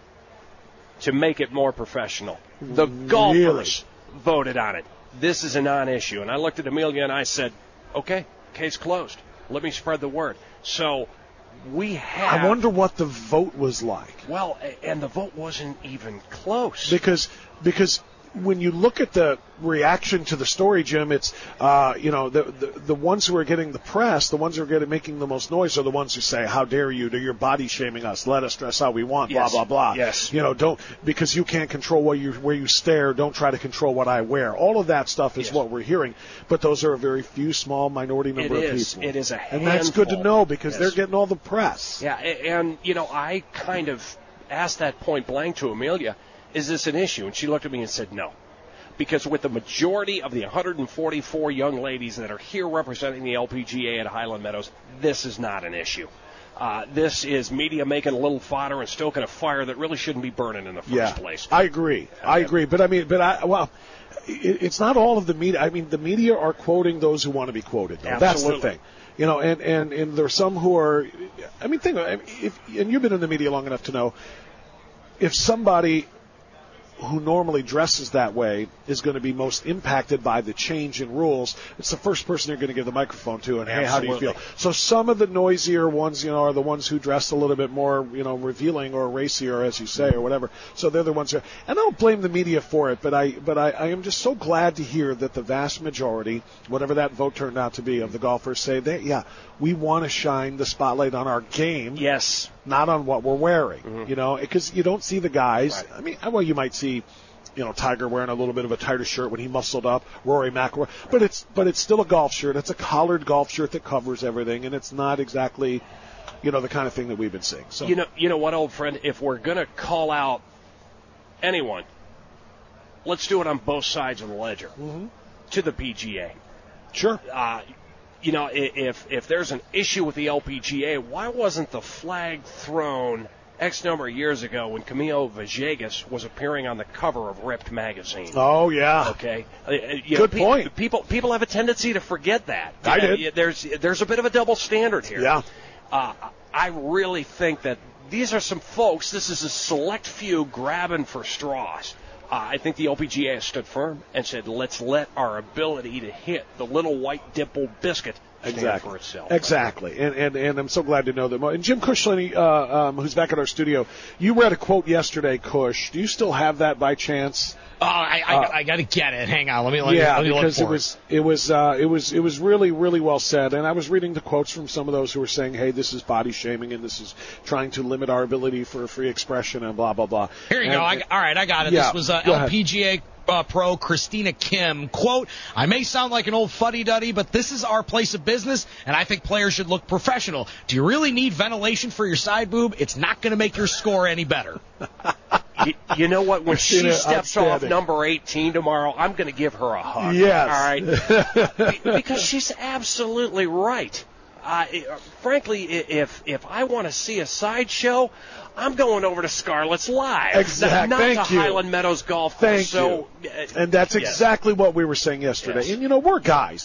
to make it more professional. The golfers really? voted on it. This is a non-issue. And I looked at Amelia and I said, okay, case closed. Let me spread the word. So we have... I wonder what the vote was like. Well, and the vote wasn't even close. Because because when you look at the reaction to the story, Jim, it's, uh, you know, the, the the ones who are getting the press, the ones who are getting making the most noise are the ones who say, how dare you, you're body shaming us, let us dress how we want, yes. blah, blah, blah. Yes. You know, don't, because you can't control where you, where you stare, don't try to control what I wear. All of that stuff is yes. what we're hearing, but those are a very few, small minority number it of is. people. It is a handful. And that's good to know, because yes. they're getting all the press. Yeah, and, you know, I kind of asked that point blank to Amelia, is this an issue? And she looked at me and said no. Because with the majority of the one hundred forty-four young ladies that are here representing the L P G A at Highland Meadows, this is not an issue. Uh, this is media making a little fodder and stoking a fire that really shouldn't be burning in the first yeah, place. I agree. I agree. But I mean, but I, well, it, it's not all of the media. I mean, the media are quoting those who want to be quoted. Though. That's the thing. You know, and, and, and there are some who are, I mean, think, I mean, if, and you've been in the media long enough to know, if somebody who normally dresses that way is going to be most impacted by the change in rules, it's the first person you're going to give the microphone to, and hey, how do you feel? So some of the noisier ones, you know, are the ones who dress a little bit more, you know, revealing or racier, as you say, or whatever. So they're the ones who, and I don't blame the media for it, but I, but I, I am just so glad to hear that the vast majority, whatever that vote turned out to be, of the golfers say that, yeah, we want to shine the spotlight on our game. Yes. Not on what we're wearing, mm-hmm. you know, because you don't see the guys. Right. I mean, well, you might see, you know, Tiger wearing a little bit of a tighter shirt when he muscled up, Rory McIlroy, but it's but it's still a golf shirt. It's a collared golf shirt that covers everything, and it's not exactly, you know, the kind of thing that we've been seeing. So you know, you know what, old friend, if we're gonna call out anyone, let's do it on both sides of the ledger mm-hmm. to the P G A. Sure. Uh, You know, if if there's an issue with the L P G A, why wasn't the flag thrown X number of years ago when Camilo Villegas was appearing on the cover of Ripped magazine? Oh yeah. Okay. Uh, you Good know, point. Pe- people people have a tendency to forget that. I You know, did. There's there's a bit of a double standard here. Yeah. Uh, I really think that these are some folks. This is a select few grabbing for straws. Uh, I think the L P G A has stood firm and said, let's let our ability to hit the little white dimple biscuit stand exactly. for itself. Exactly. And, and and I'm so glad to know that. And Jim Cushling, uh, um, who's back at our studio, you read a quote yesterday, Cush. Do you still have that by chance? Oh, I, I, uh, I got to get it. Hang on, let me let yeah, me, let me because look for it was it was uh, it was it was really really well said. And I was reading the quotes from some of those who were saying, "Hey, this is body shaming, and this is trying to limit our ability for free expression," and blah blah blah. Here you and, go. I, all right, I got it. Yeah, this was uh, L P G A uh, pro Christina Kim. Quote, I may sound like an old fuddy-duddy, but this is our place of business, and I think players should look professional. Do you really need ventilation for your side boob? It's not going to make your score any better. you, you know what? When she Christina, steps off number eighteen tomorrow, I'm going to give her a hug. Yes. All right? Because she's absolutely right. Uh, frankly, if if I want to see a sideshow, I'm going over to Scarlett's Live. Exactly. Not, not Thank to you. Highland Meadows Golf Thank Course. So, you. Uh, and that's yes. exactly what we were saying yesterday. Yes. And, you know, we're guys.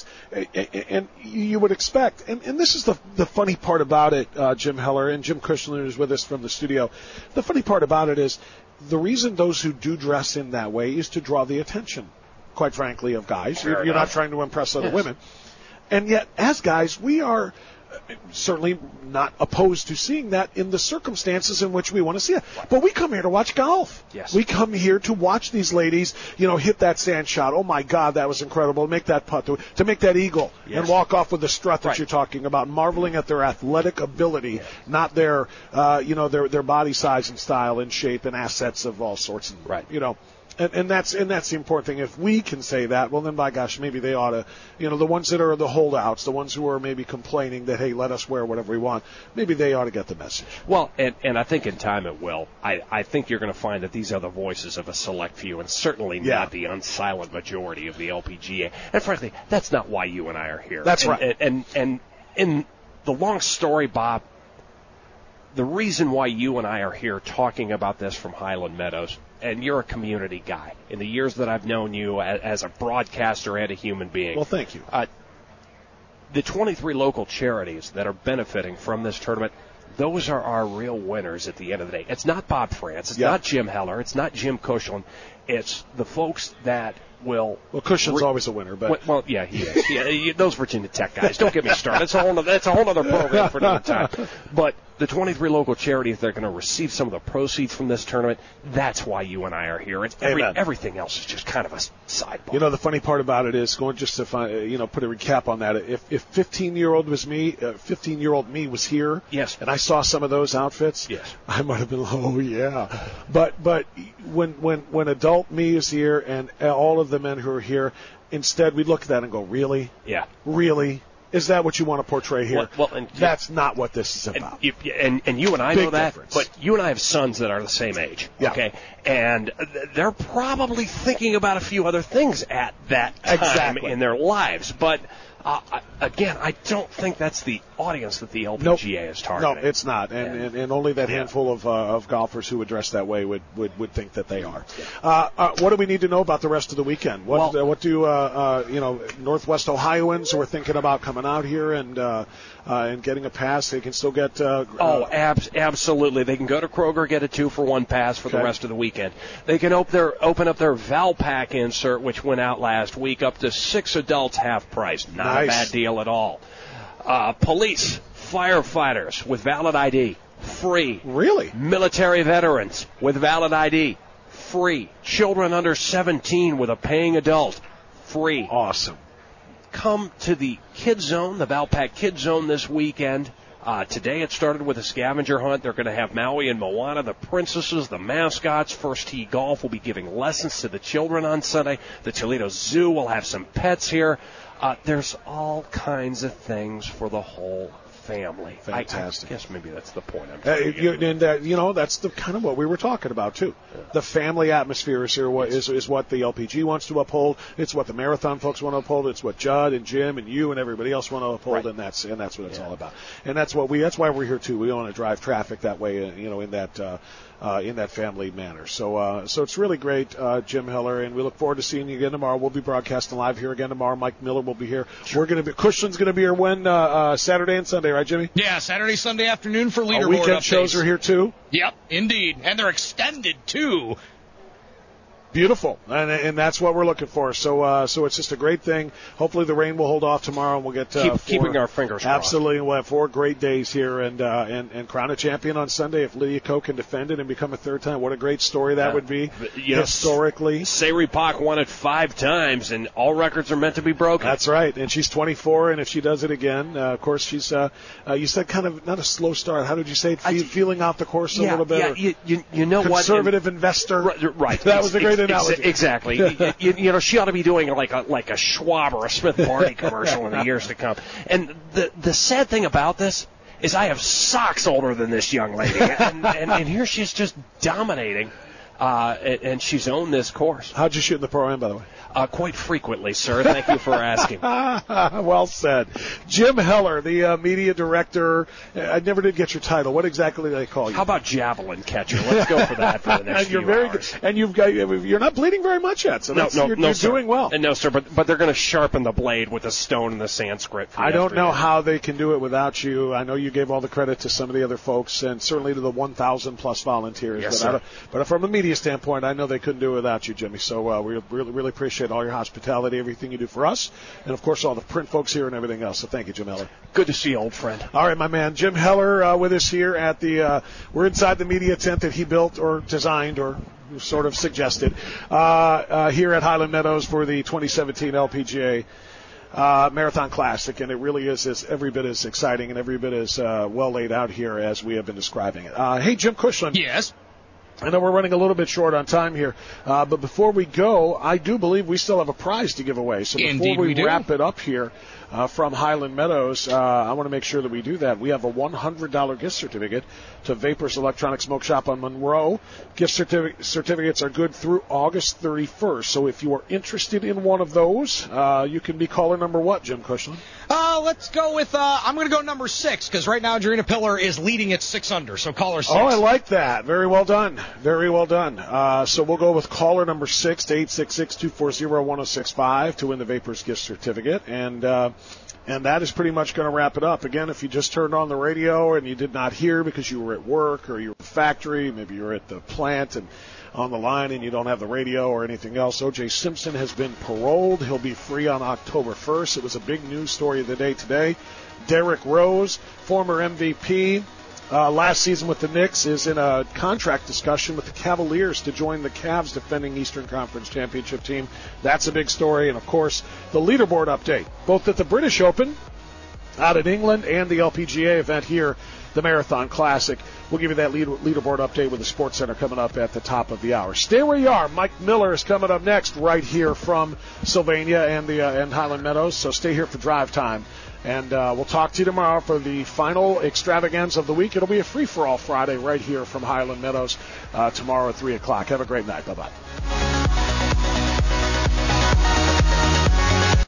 And you would expect, and, and this is the the funny part about it, uh, Jim Heller, and Jim Cushling is with us from the studio. The funny part about it is the reason those who do dress in that way is to draw the attention, quite frankly, of guys. You're, you're not trying to impress other yes. women. And yet, as guys, we are certainly not opposed to seeing that in the circumstances in which we want to see it. But we come here to watch golf. Yes. We come here to watch these ladies, you know, hit that sand shot. Oh, my God, that was incredible. To make that putt, to, to make that eagle, yes. and walk off with the strut that right. you're talking about, marveling at their athletic ability, yeah. not their, uh, you know, their their body size and style and shape and assets of all sorts. And, right. You know. And, and that's and that's the important thing. If we can say that, well, then by gosh, maybe they ought to. You know, the ones that are the holdouts, the ones who are maybe complaining that, hey, let us wear whatever we want, maybe they ought to get the message. Well, and, and I think in time it will. I, I think you're going to find that these are the voices of a select few, and certainly yeah. not the unsilent majority of the L P G A. And frankly, that's not why you and I are here. That's and, right. And, and and in the long story, Bob, the reason why you and I are here talking about this from Highland Meadows, and you're a community guy. In the years that I've known you as, as a broadcaster and a human being. Well, thank you. Uh, the twenty-three local charities that are benefiting from this tournament, those are our real winners at the end of the day. It's not Bob France. It's yeah. not Jim Heller. It's not Jim Cushling. It's the folks that will... Well, Cushling's re- always a winner, but... Well, well yeah, he is. Yeah, you, those Virginia Tech guys. Don't get me started. That's a whole, that's a whole other program for another time. But the twenty-three local charities that are going to receive some of the proceeds from this tournament, that's why you and I are here. It's every, everything else is just kind of a sidebar. You know, the funny part about it is, going just to find, you know, put a recap on that, if if fifteen-year-old was me, uh, fifteen-year-old me was here, yes. and I saw some of those outfits, yes. I might have been, oh, yeah. But but when, when, when adult me is here and all of the men who are here, instead we look at that and go, really? Yeah. Really? Is that what you want to portray here? Well, well, and, That's not what this is about. And you, and, and you and I Big know that, difference. but you and I have sons that are the same age, yeah. okay? And they're probably thinking about a few other things at that time exactly. in their lives. But Uh, I, again, I don't think that's the audience that the L P G A nope. is targeting. No, it's not, and and, and only that yeah. handful of uh, of golfers who would dress that way would, would, would think that they are. Uh, uh, what do we need to know about the rest of the weekend? What well, uh, what do uh, uh, you know Northwest Ohioans who are thinking about coming out here and uh, uh, and getting a pass? They can still get. Uh, oh, uh, abs- absolutely. They can go to Kroger, get a two for one pass for okay. the rest of the weekend. They can open their open up their Valpak insert, which went out last week, up to six adults half price. Not nice. a bad deal at all. Uh, police, firefighters with valid I D, free. Really? Military veterans with valid I D, free. Children under seventeen with a paying adult, free. Awesome. Come to the Kid Zone, the Valpak Kid Zone this weekend. Uh, today it started with a scavenger hunt. They're going to have Maui and Moana, the princesses, the mascots. First Tee Golf will be giving lessons to the children on Sunday. The Toledo Zoo will have some pets here. Uh, there's all kinds of things for the whole family. Fantastic. I, I guess maybe that's the point I'm Uh, trying to you, get. and uh, you know that's the kind of what we were talking about too. Yeah. The family atmosphere is here. What is is what the L P G wants to uphold. It's what the marathon folks want to uphold. It's what Judd and Jim and you and everybody else want to uphold. Right. And that's and that's what it's Yeah. all about. And that's what we. That's why we're here too. We want to drive traffic that way. Uh, you know, in that. Uh, Uh, in that family manner. So uh, so it's really great, uh, Jim Heller, and we look forward to seeing you again tomorrow. We'll be broadcasting live here again tomorrow. Mike Miller will be here. Sure. We're going to be, Cushion's going to be here when, uh, uh, Saturday and Sunday, right, Jimmy? Yeah, Saturday, Sunday afternoon for leaderboard Our weekend updates. shows are here, too? Yep, indeed. And they're extended, too. Beautiful, and and that's what we're looking for. So uh, so it's just a great thing. Hopefully the rain will hold off tomorrow, and we'll get uh, Keep, four, keeping our fingers crossed. Absolutely, we'll have four great days here, and uh, and and crown a champion on Sunday. If Lydia Ko can defend it and become a third time, what a great story that Yeah. would be. You historically. know, Sayri Pak won it five times, and all records are meant to be broken. That's right, and she's twenty-four, and if she does it again, uh, of course she's. Uh, uh, you said kind of not a slow start. How did you say it? Fe- I, feeling out the course yeah, a little bit. Yeah, you, you, you know what? Conservative investor. Right, right. That was a great ex- analogy. Ex- exactly. you, you, you know, she ought to be doing like a like a Schwab or a Smith Barney commercial in the years to come. And the the sad thing about this is I have socks older than this young lady, and, and, and here she's just dominating, uh, and, and she's owned this course. How'd you shoot in the Pro-Am, by the way? Uh, quite frequently, sir. Thank you for asking. Well said. Jim Heller, the uh, media director. I never did get your title. What exactly do they call you? How about javelin catcher? Let's go for that for the next and you're few very hours. Good. And you've got you're not bleeding very much yet, so that's, no, no, you're, no, you're sir. doing well. And no, sir, but but they're going to sharpen the blade with a stone in the Sanskrit. I don't yesterday. know how they can do it without you. I know you gave all the credit to some of the other folks, and certainly to the one thousand plus volunteers. Yes, but, sir. I don't, but from a media standpoint, I know they couldn't do it without you, Jimmy. So uh, we really, really appreciate all your hospitality, everything you do for us, and of course all the print folks here and everything else. So thank you, Jim Heller. Good to see you, old friend. All right, my man, Jim Heller, uh, with us here at the. Uh, we're inside the media tent that he built or designed or sort of suggested uh, uh, here at Highland Meadows for the twenty seventeen L P G A uh, Marathon Classic, and it really is, is every bit as exciting and every bit as uh, well laid out here as we have been describing it. Uh, hey, Jim Cushland. Yes. I know we're running a little bit short on time here, uh, but before we go, I do believe we still have a prize to give away. So before Indeed we, we do. wrap it up here uh, from Highland Meadows, uh, I want to make sure that we do that. We have a one hundred dollars gift certificate to Vapors Electronic Smoke Shop on Monroe. Gift certific- certificates are good through August thirty-first. So if you are interested in one of those, uh, you can be caller number what, Jim Cushland? Uh, let's go with, uh, I'm going to go number six, because right now Jarena Pillar is leading at six under, so caller six. Oh, I like that. Very well done. Very well done. Uh, so we'll go with caller number six to eight six six, two four zero, one zero six five to win the Vapors gift certificate. And, uh, and that is pretty much going to wrap it up. Again, if you just turned on the radio and you did not hear because you were at work or you were at the factory, maybe you were at the plant and on the line and you don't have the radio or anything else, O J Simpson has been paroled. He'll be free on October first. It was a big news story of the day today. Derrick Rose, former M V P, uh, last season with the Knicks, is in a contract discussion with the Cavaliers to join the Cavs defending Eastern Conference Championship team. That's a big story. And, of course, the leaderboard update, both at the British Open out in England and the L P G A event here, the Marathon Classic. We'll give you that lead, leaderboard update with the Sports Center coming up at the top of the hour. Stay where you are. Mike Miller is coming up next right here from Sylvania and the uh, and Highland Meadows. So stay here for drive time. And uh, we'll talk to you tomorrow for the final extravaganza of the week. It'll be a free-for-all Friday right here from Highland Meadows uh, tomorrow at three o'clock. Have a great night. Bye-bye.